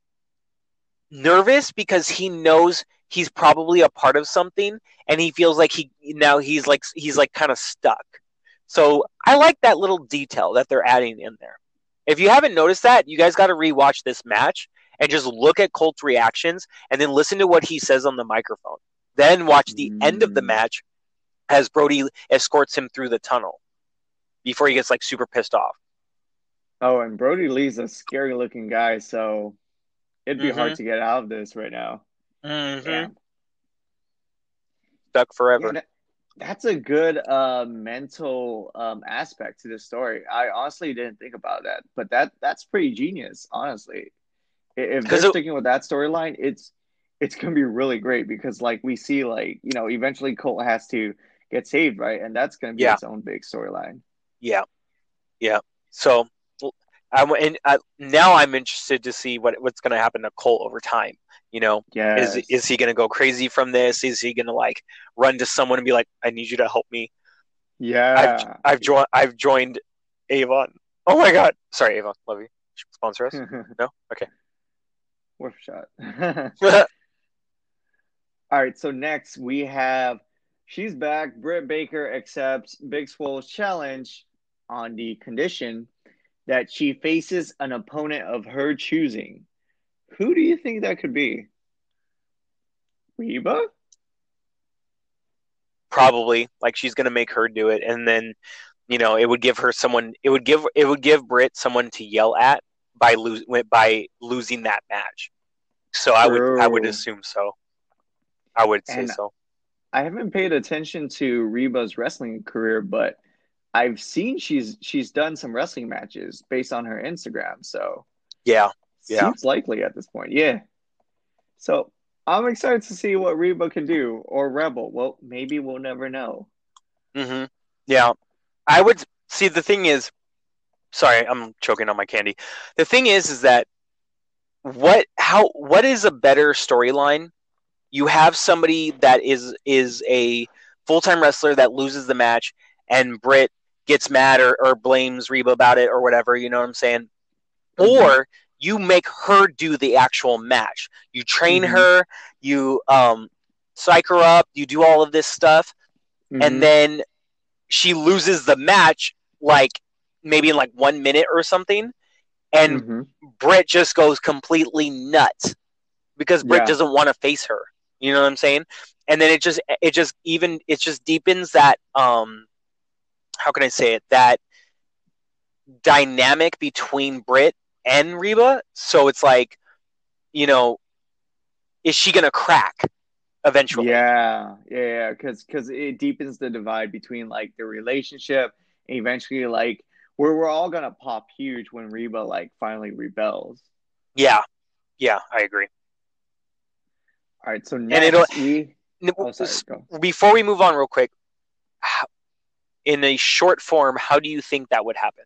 nervous because he knows he's probably a part of something and he feels like he now he's like he's like kind of stuck. So I like that little detail that they're adding in there. If you haven't noticed that, you guys got to rewatch this match and just look at Colt's reactions and then listen to what he says on the microphone. Then watch the Mm. end of the match as Brody escorts him through the tunnel before he gets like super pissed off. Oh, and Brody Lee's a scary looking guy, so it'd be mm-hmm. hard to get out of this right now. Mm-hmm. Yeah. Stuck forever. Yeah, that, that's a good uh, mental um, aspect to this story. I honestly didn't think about that, but that that's pretty genius, honestly. If they're Because sticking with that storyline, it's it's gonna be really great because like we see like you know eventually Colt has to get saved, right, and that's gonna be yeah, its own big storyline. yeah, yeah. So I and I, now I'm interested to see what what's going to happen to Colt over time. You know, is Yes. is he going to go crazy from this? Is he going to like run to someone and be like, "I need you to help me. I've Yeah. I've joined I've joined Avon." Oh my God! Sorry, Avon. Love you. Sponsor us? No. Okay. Worth a shot. All right, so next we have she's back. Britt Baker accepts Big Swole's challenge on the condition that she faces an opponent of her choosing. Who do you think that could be? Reba? Probably like she's going to make her do it, and then you know it would give her someone. It would give it would give Britt someone to yell at by lose by losing that match. So I would I would True. assume so. I would say And so. I haven't paid attention to Reba's wrestling career, but I've seen she's she's done some wrestling matches based on her Instagram, so Yeah, yeah. seems likely at this point. Yeah. So I'm excited to see what Reba can do or Rebel. Well, maybe we'll never know. hmm Yeah. I would see the thing is sorry, I'm choking on my candy. The thing is is that what how what is a better storyline? You have somebody that is is a full-time wrestler that loses the match and Britt gets mad or, or blames Reba about it or whatever, you know what I'm saying? Mm-hmm. Or you make her do the actual match. You train Mm-hmm. her, you um psych her up, you do all of this stuff, and Mm-hmm. then she loses the match like maybe in like one minute or something, and Mm-hmm. Britt just goes completely nuts because Britt Yeah. doesn't want to face her. You know what I'm saying? And then it just it just even it just deepens that um how can I say it that dynamic between Britt and Reba. So it's like you know is she gonna crack eventually? Yeah. Yeah. Because because it deepens the divide between like the relationship and eventually like where we're all gonna pop huge when Reba like finally rebels. Yeah, yeah, I agree. All right. So And it'll next we oh sorry, go. before we move on real quick, in a short form, how do you think that would happen?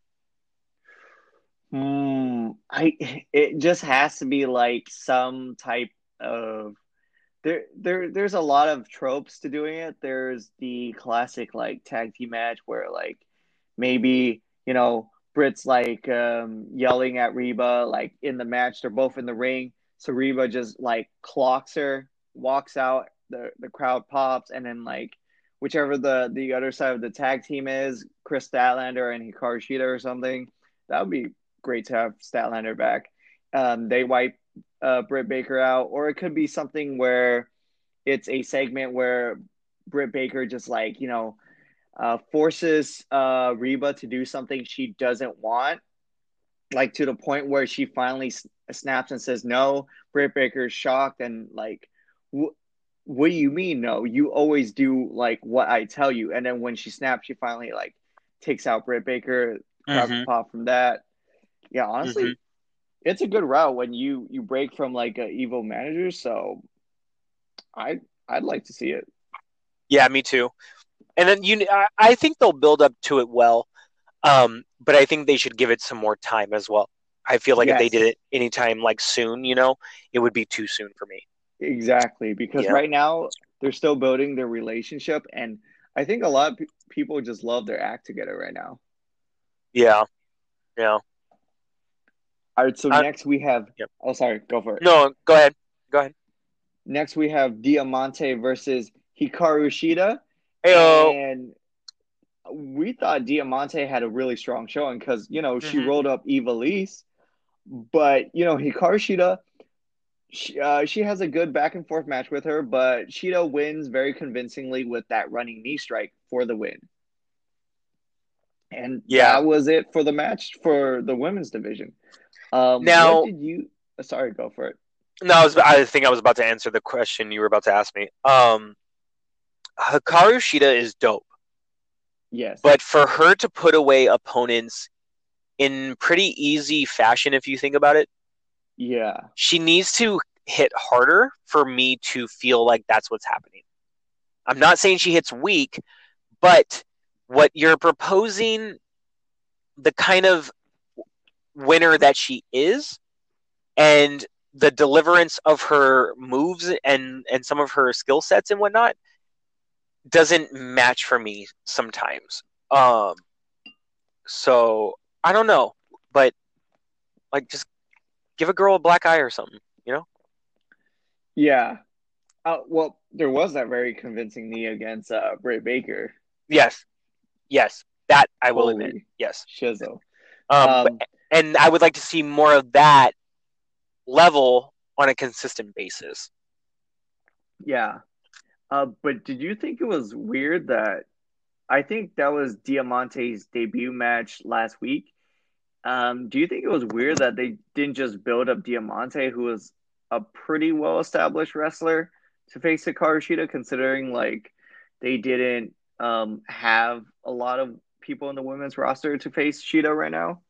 Hmm. I it just has to be like some type of there there there's a lot of tropes to doing it. There's the classic like tag team match where like maybe, you know, Britt's like um yelling at Reba like in the match, they're both in the ring. So Reba just like clocks her, walks out, the the crowd pops, and then like whichever the the other side of the tag team is, Chris Statlander and Hikaru Shida or something. That would be great to have Statlander back. Um, they wipe uh, Britt Baker out, or it could be something where it's a segment where Britt Baker just like you know uh, forces uh, Reba to do something she doesn't want, like to the point where she finally s- snaps and says no. Britt Baker's shocked and like, wh- what do you mean no? You always do like what I tell you. And then when she snaps, she finally like takes out Britt Baker. Crowd could Mm-hmm. pop from that. Yeah, Mm-hmm. honestly, it's a good route when you you break from like a evil manager. So I I'd like to see it. Yeah, me too. And then you, I, I think they'll build up to it well. Um, but I think they should give it some more time as well. I feel like if they did Yes, it anytime like soon, you know, it would be too soon for me. exactly. Because Yeah. right now they're still building their relationship, and I think a lot of pe- people just love their act together right now. Yeah. Yeah. All right, so I, next we have. yeah. Oh, sorry, go for it. No, go ahead. Go ahead. Next we have Diamante versus Hikaru Shida, Heyo. and we thought Diamante had a really strong showing because you know she Mm-hmm. rolled up Evilise, but you know Hikaru Shida she, uh, she has a good back and forth match with her, but Shida wins very convincingly with that running knee strike for the win. And Yeah. that was it for the match for the women's division. Um, what Now, did you? Sorry, go for it. no, I was. I think I was about to answer the question you were about to ask me. Um, Hikaru Shida is dope, Yes. but for her to put away opponents in pretty easy fashion, if you think about it, Yeah. She needs to hit harder for me to feel like that's what's happening. I'm not saying she hits weak, but what you're proposing, the kind of winner that she is, and the deliverance of her moves and and some of her skill sets and whatnot doesn't match for me sometimes. Um, so I don't know, but like just give a girl a black eye or something, you know? Yeah. Uh, well, there was that very convincing knee against uh, Britt Baker. Yes, yes, that I will admit. Holy Yes, shizzle. um, but, Um, and I would like to see more of that level on a consistent basis. yeah. Uh, but did you think it was weird that I think that was Diamante's debut match last week? Um, do you think it was weird that they didn't just build up Diamante, who was a pretty well established wrestler, to face Hikaru Shida, considering like they didn't um have a lot of people in the women's roster to face Shida right now?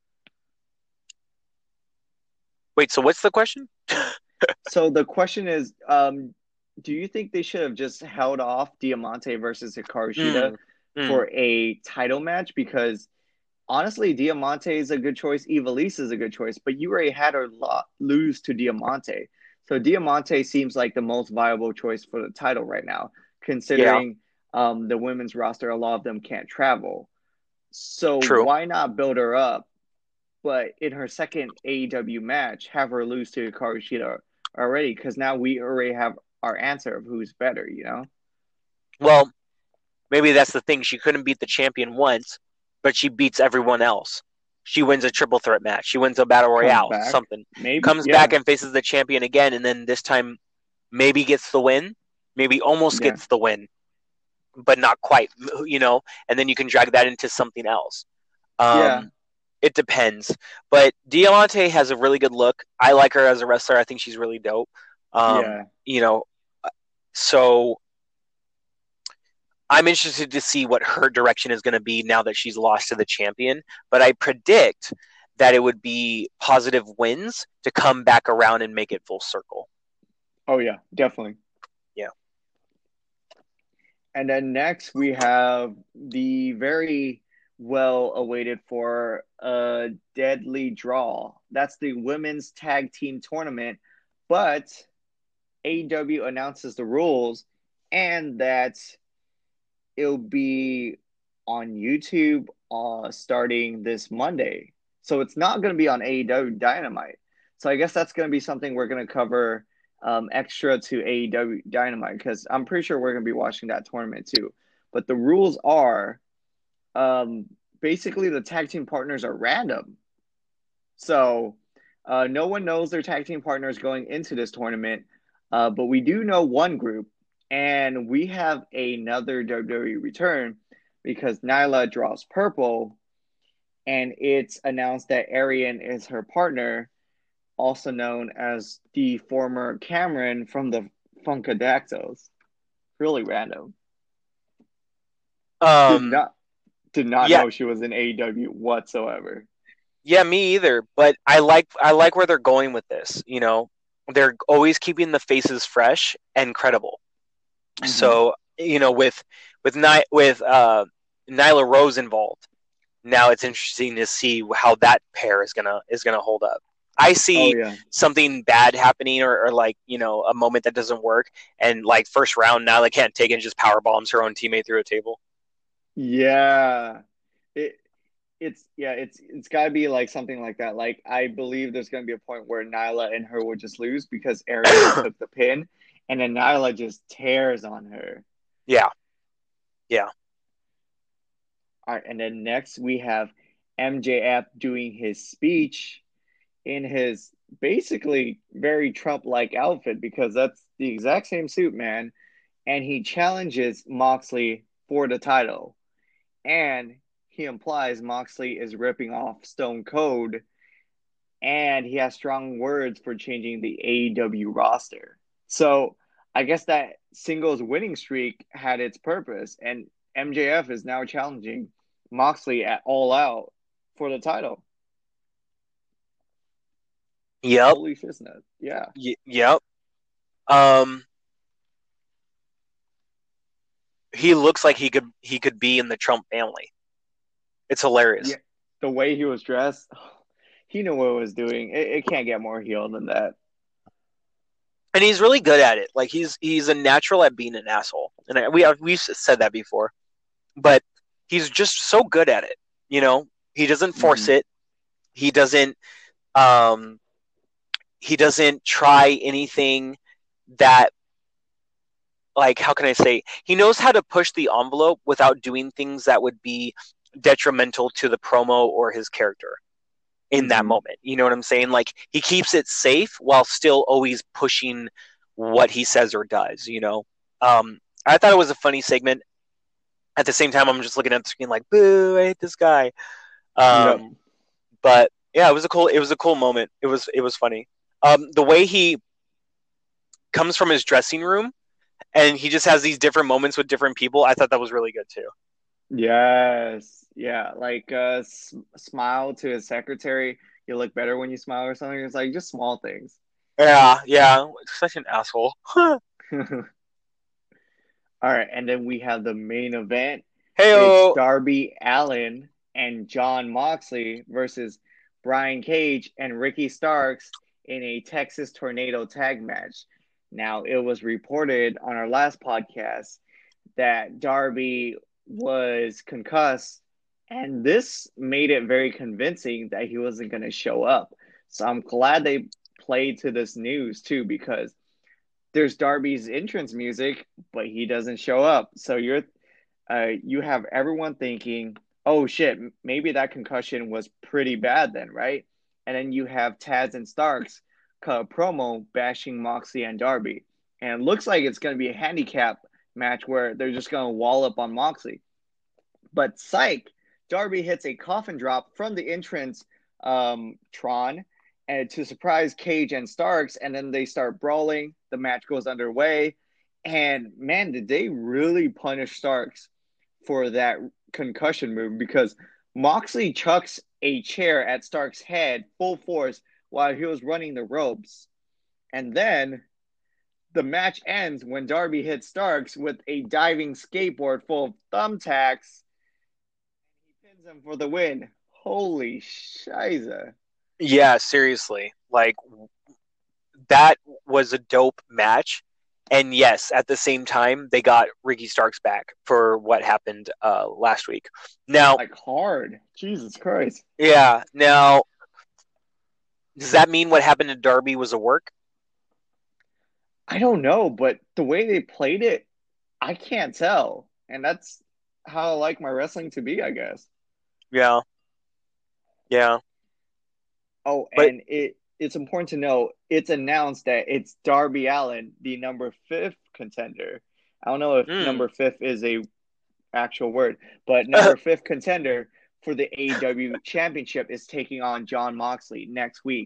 Wait, so what's the question? So the question is, um, do you think they should have just held off Diamante versus Hikaru Shida Mm, mm, for a title match? Because honestly, Diamante is a good choice. Ivelisse is a good choice, but you already had her lo- lose to Diamante. So Diamante seems like the most viable choice for the title right now, yeah, considering um, the women's roster, a lot of them can't travel. So true. why not build her up, but in her second A E W match, have her lose to Hikaru Shida already? Because now we already have our answer of who's better, you know? Well, maybe that's the thing. She couldn't beat the champion once, but she beats everyone else. She wins a triple threat match. She wins a battle Comes royale, back. something. Maybe, Comes back yeah, and faces the champion again, and then this time maybe gets the win, maybe almost yeah, gets the win, but not quite, you know, and then you can drag that into something else. yeah, Um, it depends. But Diamante has a really good look. I like her as a wrestler. I think she's really dope. Um, yeah. you know, so I'm interested to see what her direction is going to be now that she's lost to the champion. But I predict that it would be positive wins to come back around and make it full circle. Oh, yeah, definitely. Yeah. And then next we have the very well awaited for a deadly draw. That's the women's tag team tournament, but A E W announces the rules and that it'll be on YouTube uh, starting this Monday. So it's not going to be on A E W Dynamite. So I guess that's going to be something we're going to cover um, extra to A E W Dynamite because I'm pretty sure we're going to be watching that tournament too. But the rules are um, basically the tag team partners are random. So uh, no one knows their tag team partners going into this tournament, uh, but we do know one group, and we have another W W E return because Nyla draws purple, and it's announced that Arian is her partner, also known as the former Cameron from the Funkadactyls. Really random. Did Um, not did not yeah, know she was in A E W whatsoever. yeah, me either. But I like I like where they're going with this. You know, they're always keeping the faces fresh and credible. Mm-hmm. So you know, with with Ny- with uh, Nyla Rose involved, now it's interesting to see how that pair is gonna is gonna hold up. I Oh see yeah. something bad happening, or, or like you know a moment that doesn't work, and like first round Nyla can't take it and just power bombs her own teammate through a table. Yeah. It it's yeah, it's it's got to be like something like that. Like I believe there's going to be a point where Nyla and her would just lose because Arian took the pin, and then Nyla just tears on her. Yeah, yeah. All right, and then next we have M J F doing his speech in his basically very Trump-like outfit because that's the exact same suit, man. And he challenges Moxley for the title, and he implies Moxley is ripping off Stone Cold and he has strong words for changing the A E W roster. So I guess that singles winning streak had its purpose, and M J F is now challenging Moxley at All Out for the title. Yep. Holy shiznit. Yeah. Y- yep. Um, he looks like he could he could be in the Trump family. It's hilarious. Yeah. The way he was dressed, he knew what he was doing. It, it can't get more heel than that. And he's really good at it. Like he's he's a natural at being an asshole. And I, we have we've said that before. But he's just so good at it, you know? He doesn't force Mm-hmm. it. He doesn't um he doesn't try anything that, like, how can I say, he knows how to push the envelope without doing things that would be detrimental to the promo or his character in that Mm-hmm. moment. You know what I'm saying? Like he keeps it safe while still always pushing what he says or does, you know? Um, I thought it was a funny segment. At the same time, I'm just looking at the screen like, boo, I hate this guy. Yep. Um, but yeah, it was a cool, it was a cool moment. It was, it was funny. Um, the way he comes from his dressing room and he just has these different moments with different people. I thought that was really good too. Yes. Yeah. Like uh s- smile to his secretary. You look better when you smile or something. It's like just small things. Yeah, yeah, such an asshole. All right, and then we have the main event. It's Heyo. Darby Allin and Jon Moxley versus Brian Cage and Ricky Starks in a Texas Tornado tag match. Now, it was reported on our last podcast that Darby was concussed, and this made it very convincing that he wasn't going to show up. So I'm glad they played to this news too, because there's Darby's entrance music, but he doesn't show up. So you're uh, you have everyone thinking, "Oh shit, maybe that concussion was pretty bad then, right?" And then you have Taz and Starks cut a promo bashing Moxley and Darby, and it looks like it's going to be a handicap match where they're just going to wall up on Moxley. But psych, Darby hits a coffin drop from the entrance um, Tron and to surprise Cage and Starks, and then they start brawling. The match goes underway, and man, did they really punish Starks for that concussion move, because Moxley chucks a chair at Starks' head full force while he was running the ropes, and then the match ends when Darby hits Starks with a diving skateboard full of thumbtacks. He pins him for the win. Holy shiza. Yeah, seriously. Like that was a dope match. And yes, at the same time, they got Ricky Starks back for what happened uh, last week. Now, Like hard. Jesus Christ. yeah, now, does that mean what happened to Darby was a work? I don't know, but the way they played it, I can't tell. And that's how I like my wrestling to be, I guess. Yeah, yeah. Oh, But and it it's important to know it's announced that it's Darby Allin, the number fifth contender. I don't know if mm, number fifth is a actual word, but number fifth contender for the A E W championship is taking on Jon Moxley next week.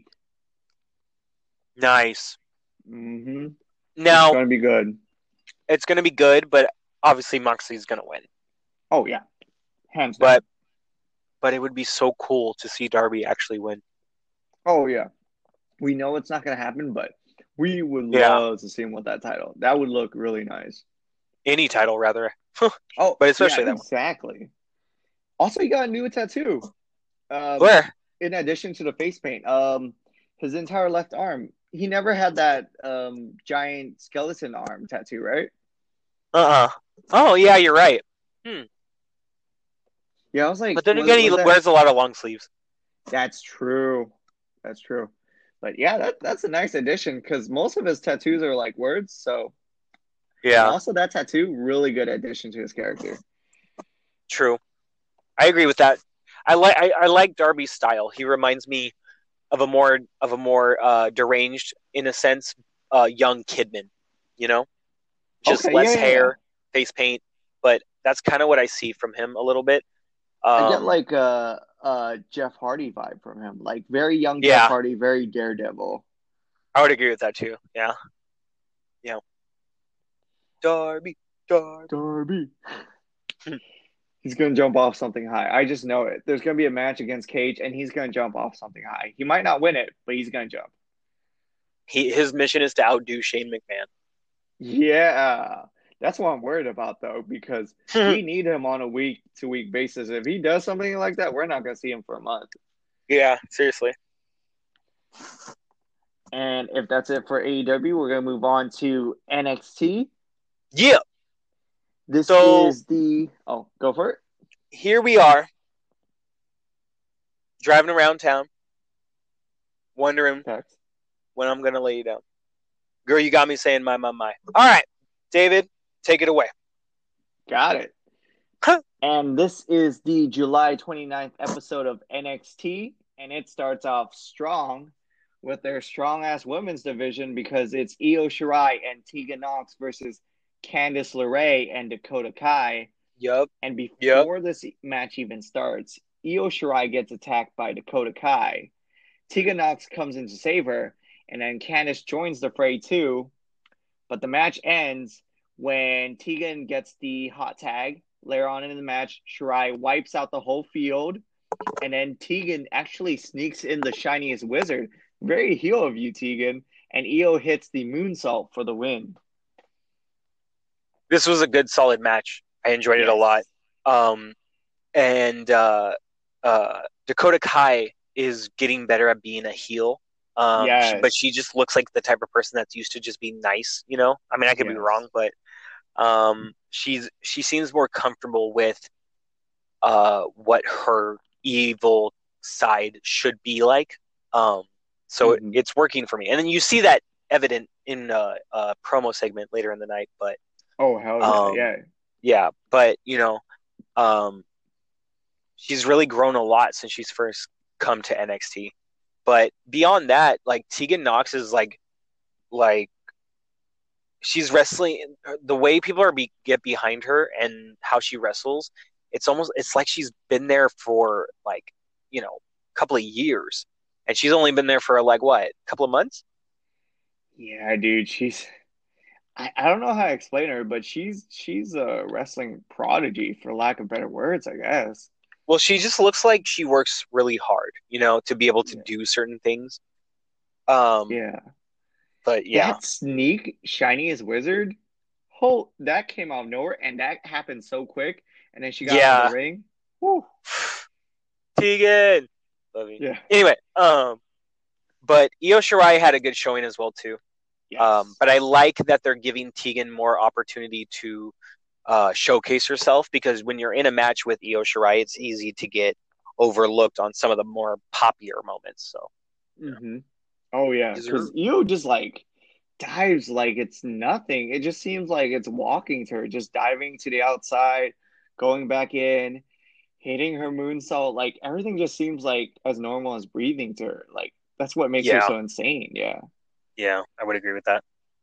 nice. Mm-hmm. It's Now, going to be good. it's going to be good, but obviously Moxley's going to win. Oh, yeah. Hands down. But but it would be so cool to see Darby actually win. Oh, yeah. We know it's not going to happen, but we would Yeah, love to see him with that title. That would look really nice. any title rather, Oh, but yeah, especially that one. exactly. Also, he got a new tattoo. Um, Where? in addition to the face paint, um, his entire left arm. He never had that um giant skeleton arm tattoo, right? Uh-uh. Oh yeah, you're right. Hmm. Yeah, I was like, But then was again, he was that? wears a lot of long sleeves. That's true. That's true. But yeah, that that's a nice addition because most of his tattoos are like words. So, and Yeah, also that tattoo, really good addition to his character. true. I agree with that. I like I, I like Darby's style. He reminds me of a more of a more uh, deranged, in a sense, uh, young Kidman. You know, just Okay, yeah, less yeah, yeah. hair, face paint, but that's kind of what I see from him a little bit. I get Um, like a a Jeff Hardy vibe from him, like very young Jeff yeah, Hardy, very Daredevil. I would agree with that too. Yeah, yeah. Darby, Darby. Darby. He's gonna jump off something high. I just know it. There's gonna be a match against Cage, and he's gonna jump off something high. He might not win it, but he's gonna jump. He his mission is to outdo Shane McMahon. Yeah. That's what I'm worried about though, because we need him on a week to week basis. If he does something like that, we're not gonna see him for a month. Yeah, seriously. And if that's it for A E W, we're gonna move on to N X T. Yeah. This So is the oh, go for it. Here we are, driving around town, wondering Text. when I'm gonna lay you down. Girl, you got me saying my my my. All right, David, take it away. Got it. And this is the July twenty-ninth episode of N X T, and it starts off strong with their strong-ass women's division because it's Io Shirai and Tegan Nox versus Candice LeRae and Dakota Kai. Yup. And yep. before this match even starts, Io Shirai gets attacked by Dakota Kai. Tegan Nox comes in to save her, and then Candice joins the fray too. But the match ends when Tegan gets the hot tag. Later on in the match, Shirai wipes out the whole field, and then Tegan actually sneaks in the shiniest wizard. Very heel of you, Tegan. And Io hits the moonsault for the win. This was a good, solid match. I enjoyed yes. it a lot. Um, and uh, uh, Dakota Kai is getting better at being a heel. Um, yes. she, but she just looks like the type of person that's used to just being nice, you know? I mean, I could yes. be wrong, but um, she's she seems more comfortable with uh, what her evil side should be like. Um, so mm-hmm. it, it's working for me. And then you see that evident in a, a promo segment later in the night, but oh, hell yeah, um, yeah. Yeah, but, you know, um, she's really grown a lot since she's first come to N X T. But beyond that, like, Tegan Nox is, like, like, she's wrestling, the way people are be, get behind her and how she wrestles, it's almost, it's like she's been there for, like, you know, a couple of years. And she's only been there for, like, what, a couple of months? Yeah, dude, she's... I, I don't know how to explain her, but she's she's a wrestling prodigy, for lack of better words, I guess. Well, she just looks like she works really hard, you know, to be able to yeah. do certain things. Um, yeah. But, yeah. That sneak, shiniest wizard, whole, that came out of nowhere, and that happened so quick, and then she got yeah. out of the ring. Woo. Tegan! Love you. Yeah. Anyway, um, but Io Shirai had a good showing as well, too. Yes. Um, but I like that they're giving Tegan more opportunity to uh, showcase herself, because when you're in a match with Io Shirai, it's easy to get overlooked on some of the more poppier moments. So, mm-hmm. oh yeah, because Io just like dives like it's nothing. It just seems like it's walking to her, just diving to the outside, going back in, hitting her moonsault. Like everything just seems like as normal as breathing to her. Like that's what makes yeah. her so insane. Yeah. Yeah, I would agree with that.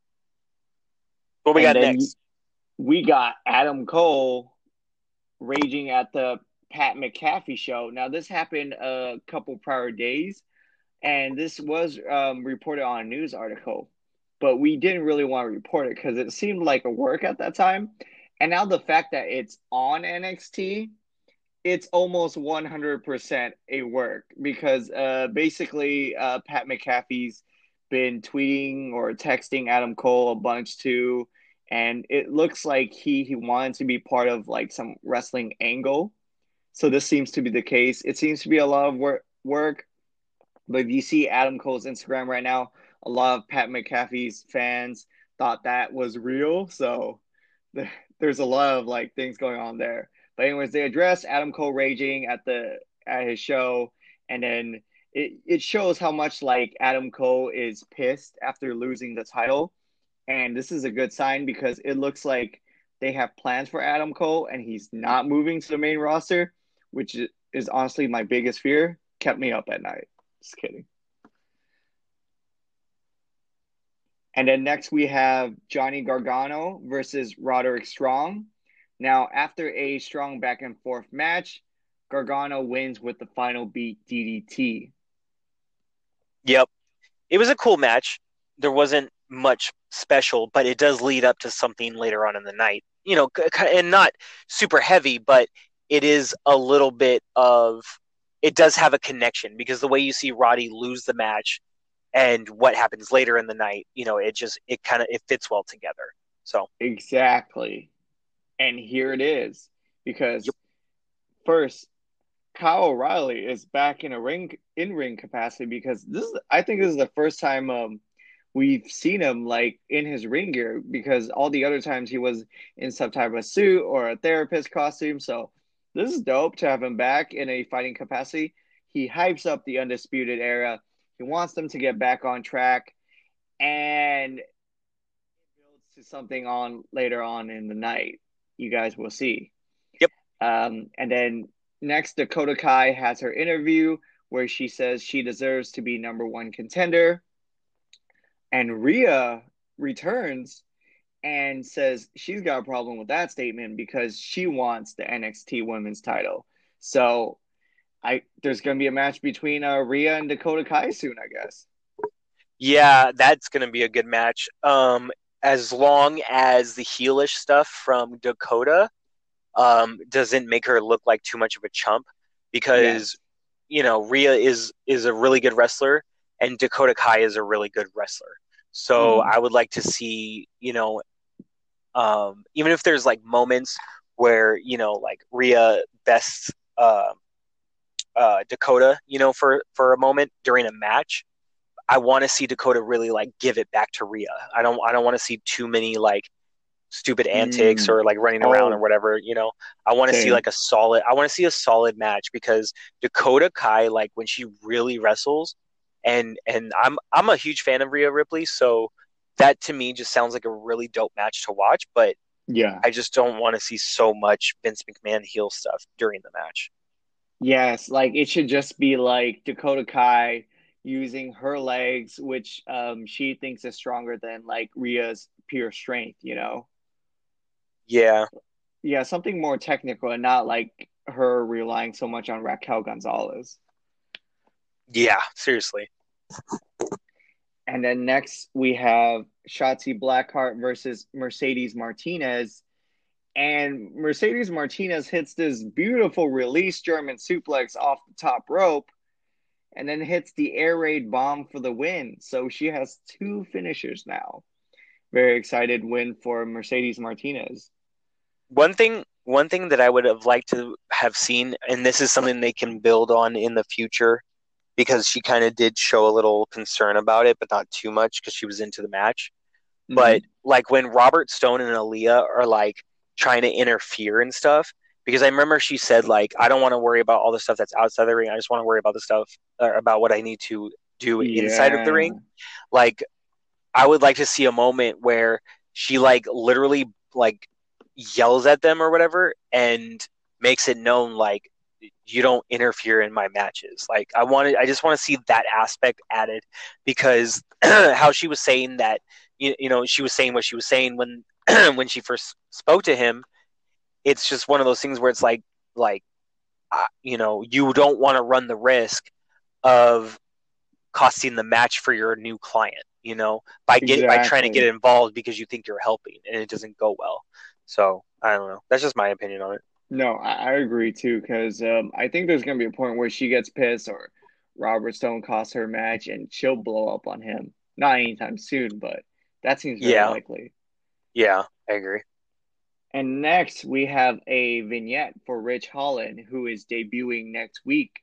What we and got next? We got Adam Cole raging at the Pat McAfee show. Now, this happened a couple prior days, and this was um, reported on a news article, but we didn't really want to report it because it seemed like a work at that time. And now the fact that it's on N X T, it's almost one hundred percent a work because uh, basically uh, Pat McAfee's been tweeting or texting Adam Cole a bunch too, and it looks like he he wanted to be part of like some wrestling angle. So this seems to be the case. It seems to be a lot of work work. But if you see Adam Cole's Instagram right now, a lot of Pat McAfee's fans thought that was real. So there's a lot of like things going on there. But anyways, they address Adam Cole raging at the at his show, and then It it shows how much like Adam Cole is pissed after losing the title, and this is a good sign because it looks like they have plans for Adam Cole and he's not moving to the main roster, which is honestly my biggest fear. Kept me up at night. Just kidding. And then next we have Johnny Gargano versus Roderick Strong. Now after a strong back and forth match, Gargano wins with the final beat D D T. Yep. It was a cool match. There wasn't much special, but it does lead up to something later on in the night. You know, and not super heavy, but it is a little bit of, it does have a connection because the way you see Roddy lose the match and what happens later in the night, you know, it just it kind of it fits well together. So Exactly. And here it is. Because yep, first, Kyle O'Reilly is back in a ring in ring capacity because this is I think this is the first time um we've seen him like in his ring gear because all the other times he was in some type of suit or a therapist costume. So this is dope to have him back in a fighting capacity. He hypes up the Undisputed Era. He wants them to get back on track and it builds to something on later on in the night. You guys will see. yep, Um, and then next, Dakota Kai has her interview where she says she deserves to be number one contender. And Rhea returns and says she's got a problem with that statement because she wants the N X T Women's title. So I there's going to be a match between uh, Rhea and Dakota Kai soon, I guess. yeah, that's gonna be a good match. Um, as long as the heelish stuff from Dakota um doesn't make her look like too much of a chump, because Yes. you know Rhea is is a really good wrestler and Dakota Kai is a really good wrestler. So Mm. I would like to see, you know, um, even if there's like moments where you know like Rhea bests uh, uh, Dakota, you know, for for a moment during a match. I want to see Dakota really like give it back to Rhea. I don't I don't want to see too many like stupid antics Mm. or like running around or Oh, whatever, you know. I want to see same. like a solid I want to see a solid match because Dakota Kai, like when she really wrestles, and and I'm I'm a huge fan of Rhea Ripley, so that to me just sounds like a really dope match to watch, but Yeah. I just don't want to see so much Vince McMahon heel stuff during the match. Yes, like it should just be like Dakota Kai using her legs, which um she thinks is stronger than like Rhea's pure strength, you know? Yeah. Yeah, something more technical and not like her relying so much on Raquel Gonzalez. Yeah, seriously. And then next we have Shotzi Blackheart versus Mercedes Martinez. And Mercedes Martinez hits this beautiful release German suplex off the top rope and then hits the air raid bomb for the win. So she has two finishers now. Very excited win for Mercedes Martinez. One thing one thing that I would have liked to have seen, and this is something they can build on in the future, because she kind of did show a little concern about it, but not too much because she was into the match. But Mm-hmm. like when Robert Stone and Aaliyah are like trying to interfere and stuff, because I remember she said like, I don't want to worry about all the stuff that's outside the ring. I just want to worry about the stuff uh, about what I need to do inside of the Yeah, ring. Like I would like to see a moment where she like literally like yells at them or whatever and makes it known like you don't interfere in my matches. Like I wanted I just want to see that aspect added, because how she was saying that you, you know she was saying what she was saying when when she first spoke to him. It's just one of those things where it's like like uh, you know you don't want to run the risk of costing the match for your new client, you know, by get by trying to get exactly. involved because you think you're helping and it doesn't go well. So I don't know. That's just my opinion on it. No, I, I agree too, because um, I think there's going to be a point where she gets pissed or Robert Stone costs her a match and she'll blow up on him. Not anytime soon, but that seems very Yeah, likely. yeah, I agree. And next, we have a vignette for Rich Holland, who is debuting next week.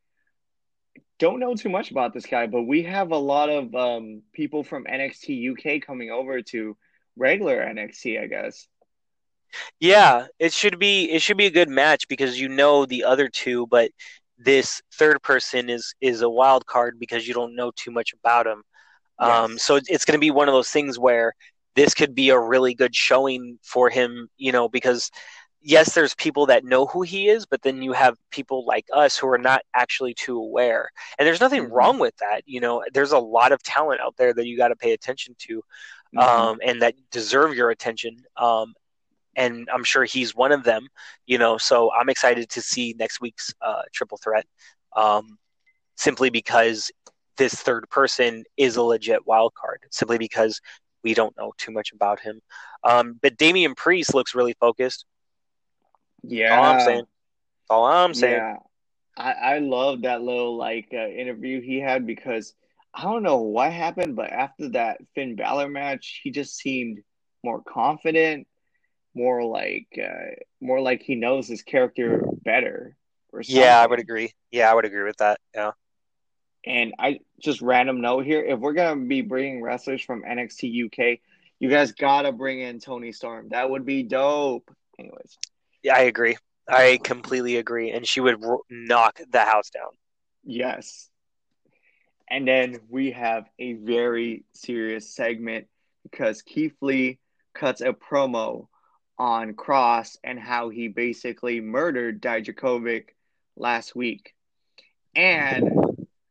Don't know too much about this guy, but we have a lot of um, people from N X T U K coming over to regular N X T, I guess. Yeah, it should be it should be a good match because you know the other two, but this third person is is a wild card because you don't know too much about him. Um, Yes. so it's going to be one of those things where this could be a really good showing for him, you know, because yes, there's people that know who he is, but then you have people like us who are not actually too aware. And there's nothing Mm-hmm. wrong with that. You know, there's a lot of talent out there that you got to pay attention to, Mm-hmm. um, and that deserve your attention. Um, and I'm sure he's one of them, you know, so I'm excited to see next week's uh, triple threat, um, simply because this third person is a legit wild card, simply because we don't know too much about him. Um, but Damian Priest looks really focused. That's all I'm saying. Yeah. That's all I'm saying. Yeah. I, I love that little like uh, interview he had because I don't know what happened, but after that Finn Balor match, he just seemed more confident, more like uh, more like he knows his character better or Yeah, I would something. agree. Yeah, I would agree with that. Yeah. And I just random note here: if we're gonna be bringing wrestlers from N X T U K, you guys gotta bring in Tony Storm. That would be dope. Anyways, Yeah, I agree. I completely agree. And she would ro- knock the house down. yes. And then we have a very serious segment because Keith Lee cuts a promo on Cross and how he basically murdered Dijakovic last week. And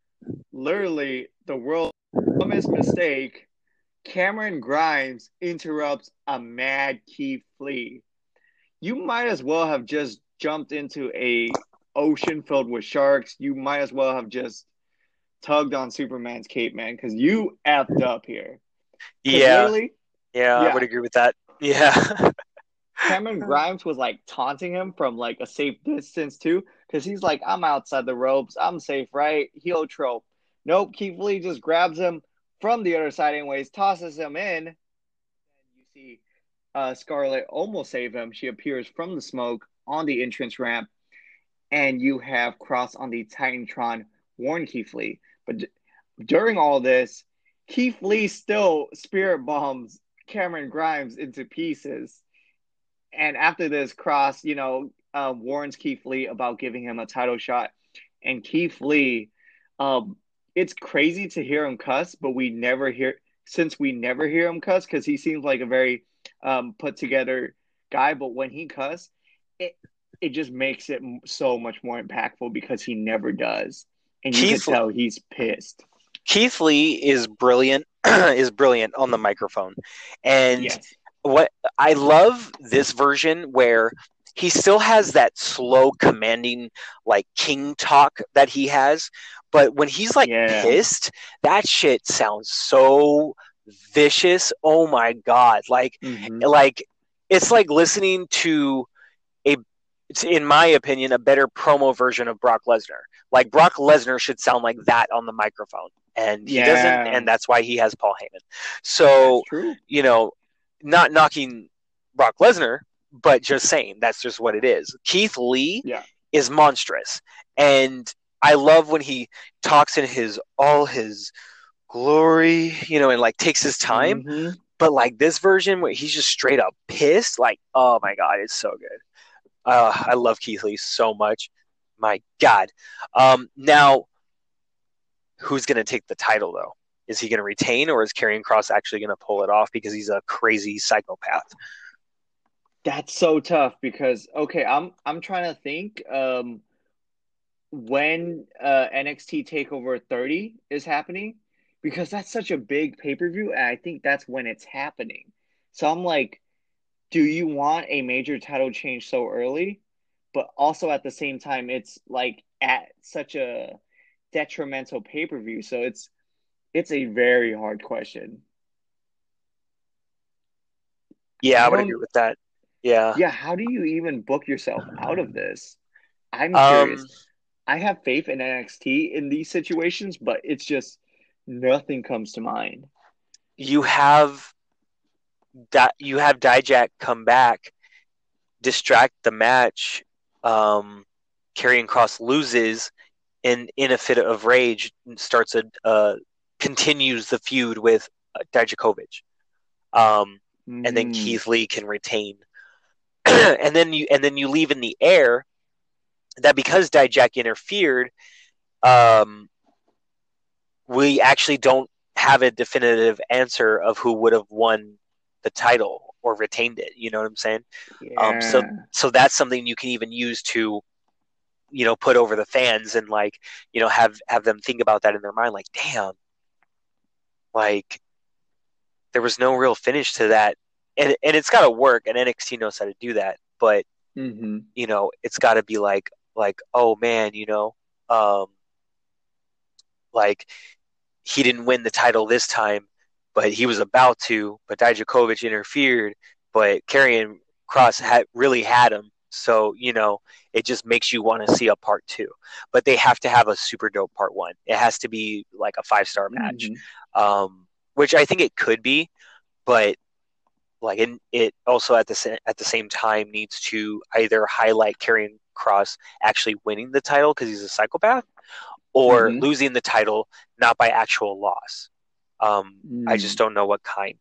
literally, the world's dumbest mistake, Cameron Grimes interrupts a mad Keith Lee. You might as well have just jumped into a ocean filled with sharks. You might as well have just tugged on Superman's cape, man, because you effed up here. Because Yeah. literally, Yeah, I would yeah, agree with that. Yeah. Cameron Grimes was like taunting him from like a safe distance too, because he's like, I'm outside the ropes, I'm safe, right? Heel trope. Nope, Keith Lee just grabs him from the other side, anyways, tosses him in. And you see uh, Scarlett almost save him. She appears from the smoke on the entrance ramp, and you have Cross on the Titantron warn Keith Lee. But d- during all this, Keith Lee still spirit bombs Cameron Grimes into pieces. And after this, Cross, you know, uh, warns Keith Lee about giving him a title shot. And Keith Lee, um, it's crazy to hear him cuss, but we never hear, since we never hear him cuss, because he seems like a very um, put together guy. But when he cuss, it it just makes it so much more impactful because he never does, and you could Keith tell he's pissed. Keith Lee is brilliant is brilliant on the microphone. And Yes. what I love this version where he still has that slow commanding like king talk that he has, but when he's like Yeah. pissed, that shit sounds so vicious. Oh my god. Like Mm-hmm. like it's like listening to a it's in my opinion a better promo version of Brock Lesnar. Like Brock Lesnar should sound like that on the microphone, and he doesn't, Yeah. and that's why he has Paul Heyman. That's So, true. you know, not knocking Brock Lesnar, but just saying that's just what it is. Keith Lee Yeah. is monstrous, and I love when he talks in his all his glory, you know, and like takes his time. Mm-hmm. But like this version where he's just straight up pissed, like oh my god, it's so good. Uh, I love Keith Lee so much. My God. Um, now, who's going to take the title though? Is he going to retain, or is Karrion Cross actually going to pull it off because he's a crazy psychopath? That's so tough because okay, I'm I'm trying to think um when uh N X T Takeover thirty is happening because that's such a big pay-per-view and I think that's when it's happening. So I'm like, do you want a major title change so early? But also at the same time it's like at such a detrimental pay-per-view. So it's it's a very hard question. Yeah, I I would agree don't with that. Yeah. yeah, how do you even book yourself out of this? I'm curious. Um, I have faith in N X T in these situations, but it's just nothing comes to mind. you have that you have Dijak come back, distract the match. Um, Karrion Cross loses, and in a fit of rage starts a uh, continues the feud with uh, Dijakovic. Um, and then Mm, Keith Lee can retain. and then you and then you leave in the air that because Dijak interfered, um, we actually don't have a definitive answer of who would have won the title or retained it. You know what I'm saying? Um, so yeah. so that's something you can even use to you know put over the fans and like you know have have them think about that in their mind. Like, damn, like there was no real finish to that, and and it's got to work. And N X T knows how to do that, but Mm-hmm. you know it's got to be like like oh man, you know, um, like he didn't win the title this time, but he was about to. But Dijakovic interfered, but Karrion Cross had really had him, So, you know, it just makes you want to see a part two. But they have to have a super dope part one. It has to be like a five star match, Mm-hmm. um, which I think it could be, but like it, it also at the sa- at the same time needs to either highlight Karrion Cross actually winning the title because he's a psychopath, or Mm-hmm. losing the title not by actual loss. Um, I just Mm. don't know what kind.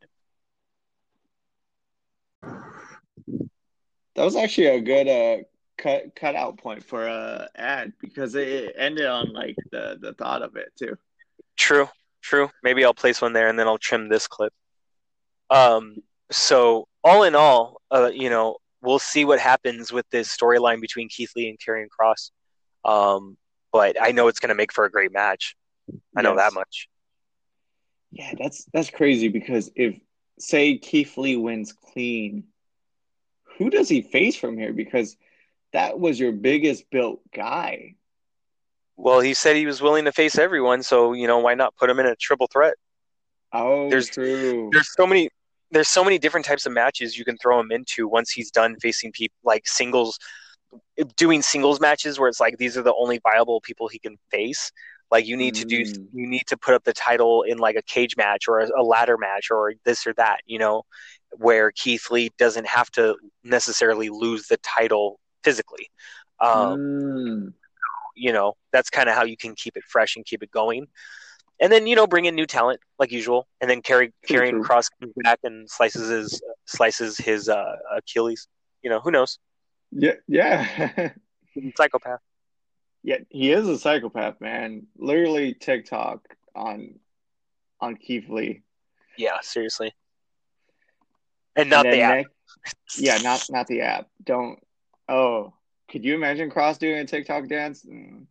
That was actually a good uh cut cut out point for a ad because it, it ended on like the the thought of it too. True, true. Maybe I'll place one there and then I'll trim this clip. Um, so all in all, uh, you know, we'll see what happens with this storyline between Keith Lee and Karrion Cross. Um, but I know it's going to make for a great match. I know that Yes. much. Yeah, that's that's crazy because if say Keith Lee wins clean, who does he face from here? Because that was your biggest built guy. Well, he said he was willing to face everyone, so you know why not put him in a triple threat? Oh, There's true. there's so many there's so many different types of matches you can throw him into once he's done facing people like singles, doing singles matches where it's like these are the only viable people he can face. Like you need to do Mm, you need to put up the title in like a cage match or a, a ladder match or this or that, you know, where Keith Lee doesn't have to necessarily lose the title physically. Um, mm. you know, that's kind of how you can keep it fresh and keep it going. And then, you know, bring in new talent like usual. And then carry True, Karrion true. Cross comes back and slices his slices his uh, Achilles. You know, who knows? Yeah, yeah. Psychopath. Yeah, he is a psychopath, man. Literally TikTok on on Keith Lee. Yeah, seriously. And And not the then app. next, yeah, not not the app. Don't. Oh, could you imagine Cross doing a TikTok dance? Mm,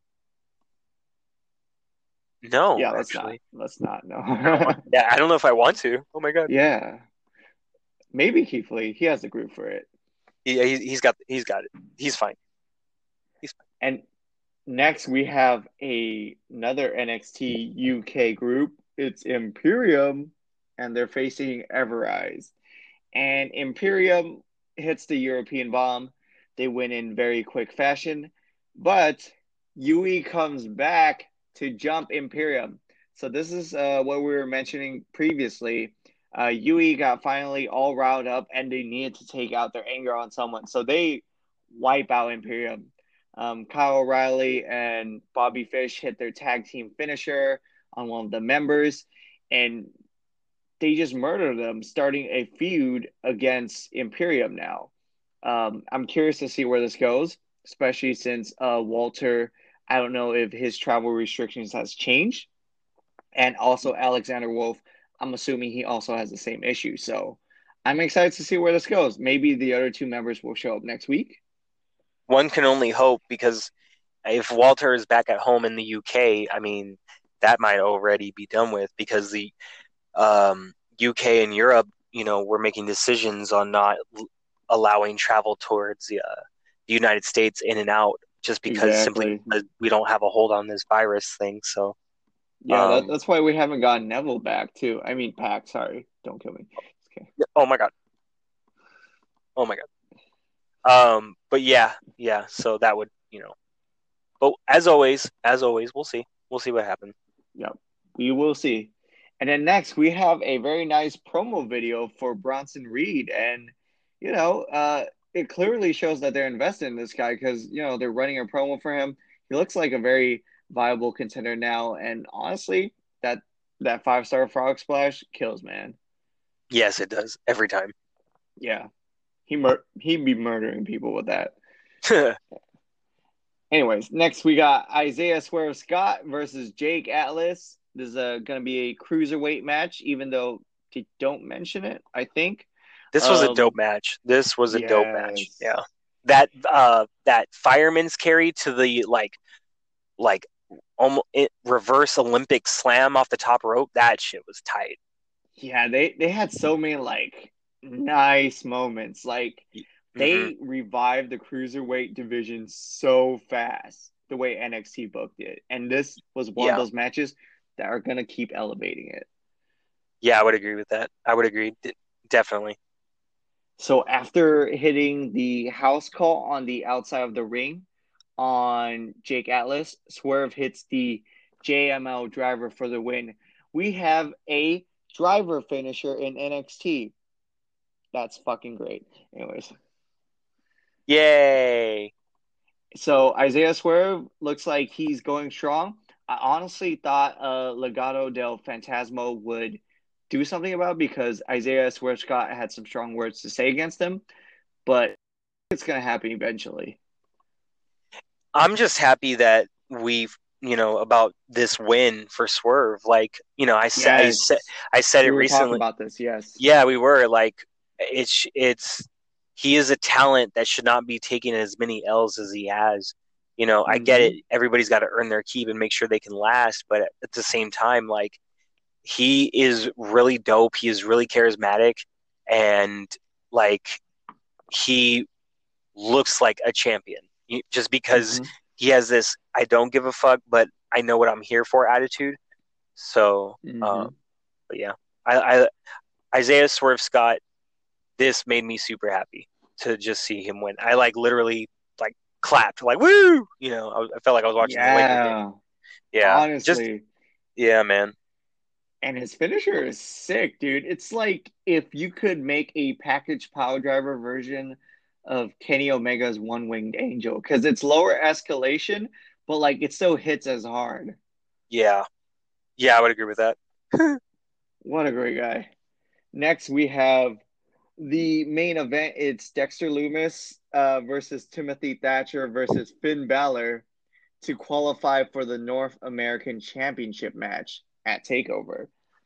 No, yeah, let's not. actually. Let's not. I don't No. want, yeah, I don't know if I want to. Oh my god. Yeah, maybe Keith Lee. He has the group for it. He, he he's got he's got it. He's fine. He's fine. And next we have a another N X T U K group. It's Imperium, and they're facing Everrise. And Imperium hits the European bomb. They win in very quick fashion, but Yui comes back to jump Imperium. So this is uh, what we were mentioning previously. Uh, Yui got finally all riled up, and they needed to take out their anger on someone. So they wipe out Imperium. Um, Kyle O'Reilly and Bobby Fish hit their tag team finisher on one of the members, and they just murdered them, starting a feud against Imperium now. Um, I'm curious to see where this goes, especially since uh, Walter, I don't know if his travel restrictions has changed, and also Alexander Wolf, I'm assuming he also has the same issue. So I'm excited to see where this goes. Maybe the other two members will show up next week. One can only hope because if Walter is back at home in the U K, I mean, that might already be done with because the um, U K and Europe, you know, we're making decisions on not l- allowing travel towards the, uh, the United States in and out just because simply Exactly. because we don't have a hold on this virus thing. So, Yeah, that, um, that's why we haven't gotten Neville back too. I mean, Pac. Sorry, don't kill me. Okay. oh my god, oh my god. Um, but yeah, yeah. So that would, you know, but as always, as always, we'll see. We'll see what happens. Yep, we will see. And then next, we have a very nice promo video for Bronson Reed. And, you know, uh, it clearly shows that they're invested in this guy because, you know, they're running a promo for him. He looks like a very viable contender now. And honestly, that that five star frog splash kills, man. Yes, it does every time. Yeah, he mur- he'd be murdering people with that. Anyways, next we got Isaiah Swerve Scott versus Jake Atlas. This is uh, going to be a cruiserweight match, even though they don't mention it, I think. This was a dope Um, match. This was a dope match. yes. Yeah. That uh that fireman's carry to the like like almost it, reverse Olympic slam off the top rope, that shit was tight. Yeah, they, they had so many, like, nice moments. Like, Mm-hmm. they revived the cruiserweight division so fast, the way N X T booked it. And this was one of Yeah. those matches that are going to keep elevating it. Yeah, I would agree with that. I would agree. D- definitely. So after hitting the house call on the outside of the ring on Jake Atlas, Swerve hits the J M L driver for the win. We have a driver finisher in N X T. That's fucking great. Anyways, Yay! so Isaiah Swerve looks like he's going strong. I honestly thought uh, Legado del Fantasma would do something about it because Isaiah Swerve Scott had some strong words to say against him, but it's going to happen eventually. I'm just happy that we've, you know, about this win for Swerve. Like, you know, I said, I Yes, said, I said we it were talking recently. about this. Yes. Yeah, we were like, it's, it's, he is a talent that should not be taking as many L's as he has. You know, I get it. Mm-hmm. Everybody's got to earn their keep and make sure they can last. But at the same time, like, he is really dope. He is really charismatic. And, like, he looks like a champion just because Mm-hmm. he has this I don't give a fuck, but I know what I'm here for attitude. So, Mm-hmm. um, but yeah, I, I Isaiah Swerve Scott, this made me super happy to just see him win. I like literally like clapped, like woo, you know. I, I felt like I was watching the Laker game. Yeah, Yeah, just honestly. yeah, man. And his finisher is sick, dude. It's like if you could make a package power driver version of Kenny Omega's One Winged Angel, because it's lower escalation, but like it still hits as hard. Yeah, yeah, I would agree with that. What a great guy. Next, we have the main event. It's Dexter Loomis uh, versus Timothy Thatcher versus Finn Balor to qualify for the North American Championship match at TakeOver.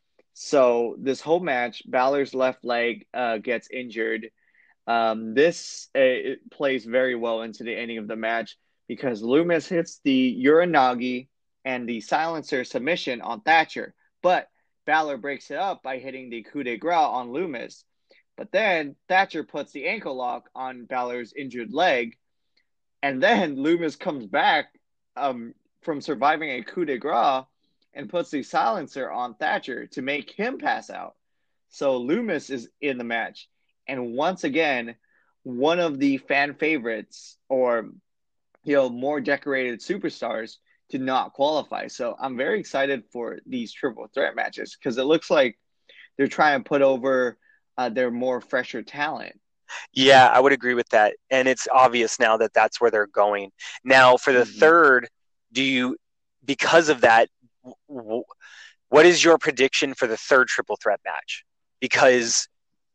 So this whole match, Balor's left leg uh, gets injured. Um, this uh, it plays very well into the ending of the match because Loomis hits the Uranagi and the silencer submission on Thatcher, but Balor breaks it up by hitting the coup de grace on Loomis. But then Thatcher puts the ankle lock on Balor's injured leg, and then Loomis comes back um, from surviving a coup de grace and puts the silencer on Thatcher to make him pass out. So Loomis is in the match. And once again, one of the fan favorites or you know more decorated superstars did not qualify. So I'm very excited for these triple threat matches because it looks like they're trying to put over uh, their more fresher talent. Yeah, I would agree with that, and it's obvious now that that's where they're going. Now, for the Mm-hmm. third, do you because of that? W- what is your prediction for the third triple threat match? Because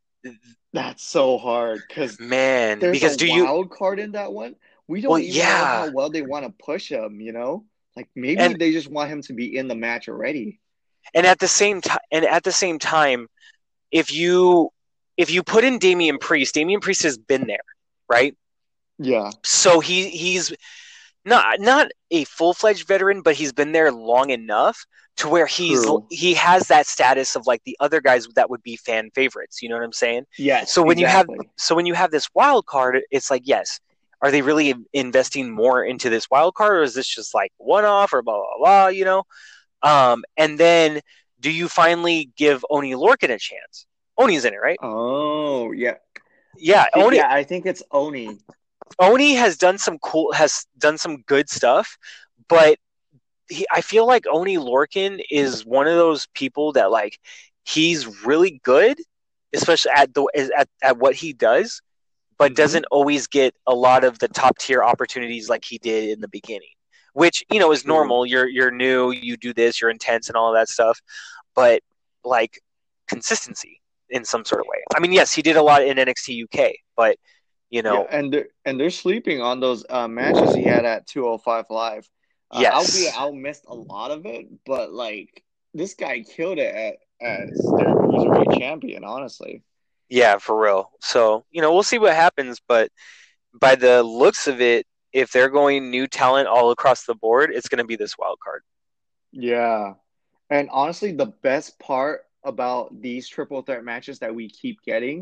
That's so hard because man, there's a because do you wild card in that one. We well don't even know yeah. how well they want to push him, you know? Like maybe And they just want him to be in the match already. and at the same time and at the same time, if you if you put in Damian Priest, Damian Priest has been there, right? Yeah. So he he's not not a full-fledged veteran, but he's been there long enough to where he's True. he has that status of like the other guys that would be fan favorites, you know what I'm saying? Yes, So when you have exactly. so when you have this wild card, it's like, yes, are they really investing more into this wild card, or is this just like one off or blah blah blah, you know? Um and then do you finally give Oni Lorcan a chance? Oni's in it, right? Oh, yeah. I Yeah, think Oni yeah, I think it's Oni. Oni has done some cool has done some good stuff, but he, I feel like Oni Lorcan is one of those people that like he's really good, especially at the at, at what he does, but Mm-hmm. doesn't always get a lot of the top tier opportunities like he did in the beginning. Which, you know, is True. normal. You're you're new, you do this, you're intense and all of that stuff. But like consistency in some sort of way. I mean, yes, he did a lot in N X T U K, but you Yeah, know, and they're, and they're sleeping on those uh, matches he had at two oh five Live. Uh, albeit yes. I missed a lot of it, but like this guy killed it at, as their cruiserweight champion, honestly. Yeah, for real. So, you know, we'll see what happens, but by the looks of it, if they're going new talent all across the board, it's going to be this wild card. Yeah. And honestly, the best part about these triple threat matches that we keep getting,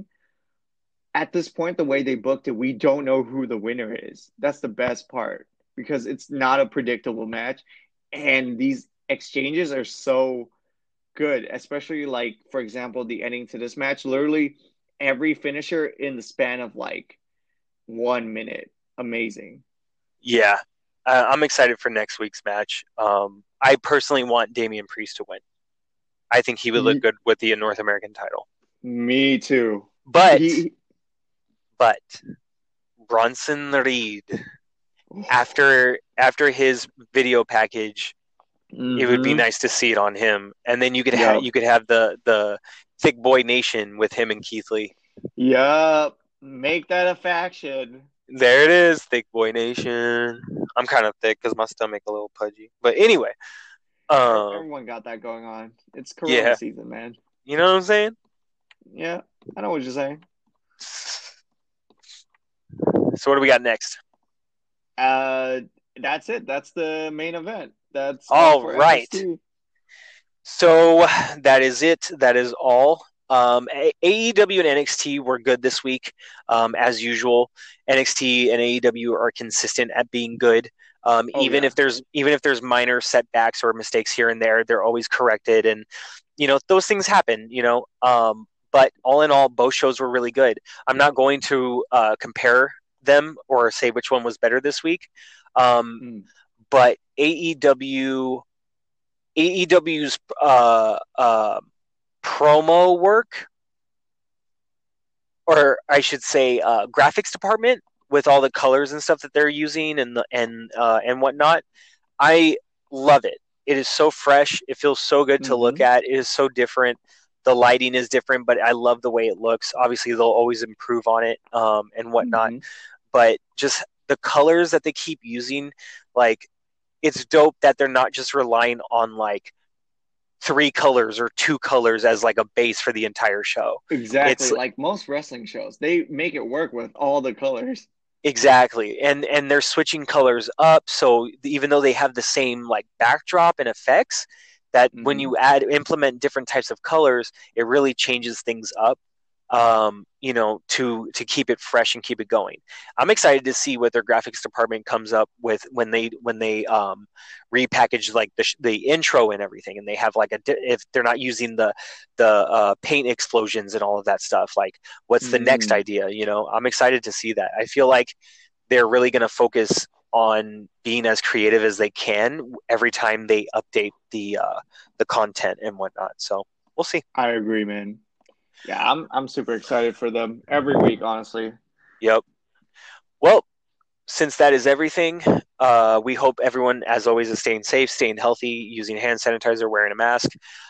at this point, the way they booked it, we don't know who the winner is. That's the best part because it's not a predictable match. And these exchanges are so good, especially like, for example, the ending to this match. Literally, every finisher in the span of like one minute. Amazing. Yeah, uh, I'm excited for next week's match. Um, I personally want Damian Priest to win. I think he would look good with the North American title. Me too. But He, but Bronson Reed, after after his video package, mm-hmm. it would be nice to see it on him, and then you could yep. have you could have the the Thick Boy Nation with him and Keith Lee. Yup, make that a faction. There it is, Thick Boy Nation. I'm kind of thick because my stomach a little pudgy, but anyway, um, everyone got that going on. It's Corona yeah. season, man. You know what I'm saying? Yeah, I know what you're saying. So what do we got next? Uh, that's it. That's the main event. That's all right. N X T. So that is it. That is all. Um, A E W and N X T were good this week, um, as usual. N X T and A E W are consistent at being good. Um, Oh, even yeah. if there's even if there's minor setbacks or mistakes here and there, they're always corrected, and you know those things happen. You know, um, but all in all, both shows were really good. I'm not going to uh, compare them or say which one was better this week, um, mm. but A E W, A E W's uh, uh, promo work, or I should say, uh, graphics department, with all the colors and stuff that they're using and the, and uh, and whatnot. I love it. It is so fresh. It feels so good to mm-hmm. look at. It is so different. The lighting is different, but I love the way it looks. Obviously, they'll always improve on it um, and whatnot. Mm-hmm. But just the colors that they keep using, like, it's dope that they're not just relying on like three colors or two colors as like a base for the entire show. Exactly. It's like most wrestling shows, they make it work with all the colors. Exactly. And and they're switching colors up, so even though they have the same like backdrop and effects, that mm-hmm. when you add implement different types of colors, it really changes things up. Um, you know, to to keep it fresh and keep it going. I'm excited to see what their graphics department comes up with when they when they um, repackage like the the intro and everything, and they have like a if they're not using the the uh, paint explosions and all of that stuff. Like, what's the mm. next idea? You know, I'm excited to see that. I feel like they're really going to focus on being as creative as they can every time they update the uh, the content and whatnot. So we'll see. I agree, man. Yeah, I'm I'm super excited for them every week, honestly. Yep. Well, since that is everything, uh, we hope everyone, as always, is staying safe, staying healthy, using hand sanitizer, wearing a mask,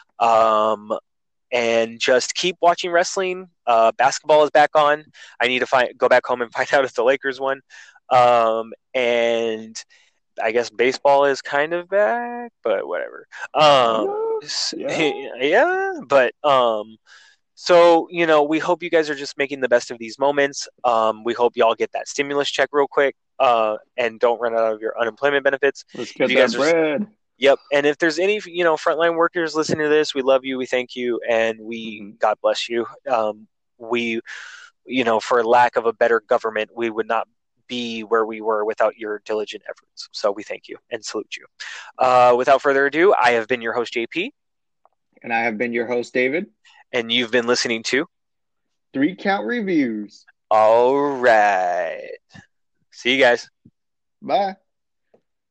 um, and just keep watching wrestling. Uh, basketball is back on. I need to find go back home and find out if the Lakers won. Um, and I guess baseball is kind of back, but whatever. Um, yeah. yeah, but um. So, you know, we hope you guys are just making the best of these moments. Um, we hope y'all get that stimulus check real quick uh, and don't run out of your unemployment benefits. Let's get you that guys bread. Are, yep. And if there's any, you know, frontline workers listening to this, we love you. We thank you. And we, mm-hmm. God bless you. Um, we, you know, for lack of a better government, we would not be where we were without your diligent efforts. So we thank you and salute you. Uh, without further ado, I have been your host, J P. And I have been your host, David. And you've been listening to Three Count Reviews. All right. See you guys. Bye.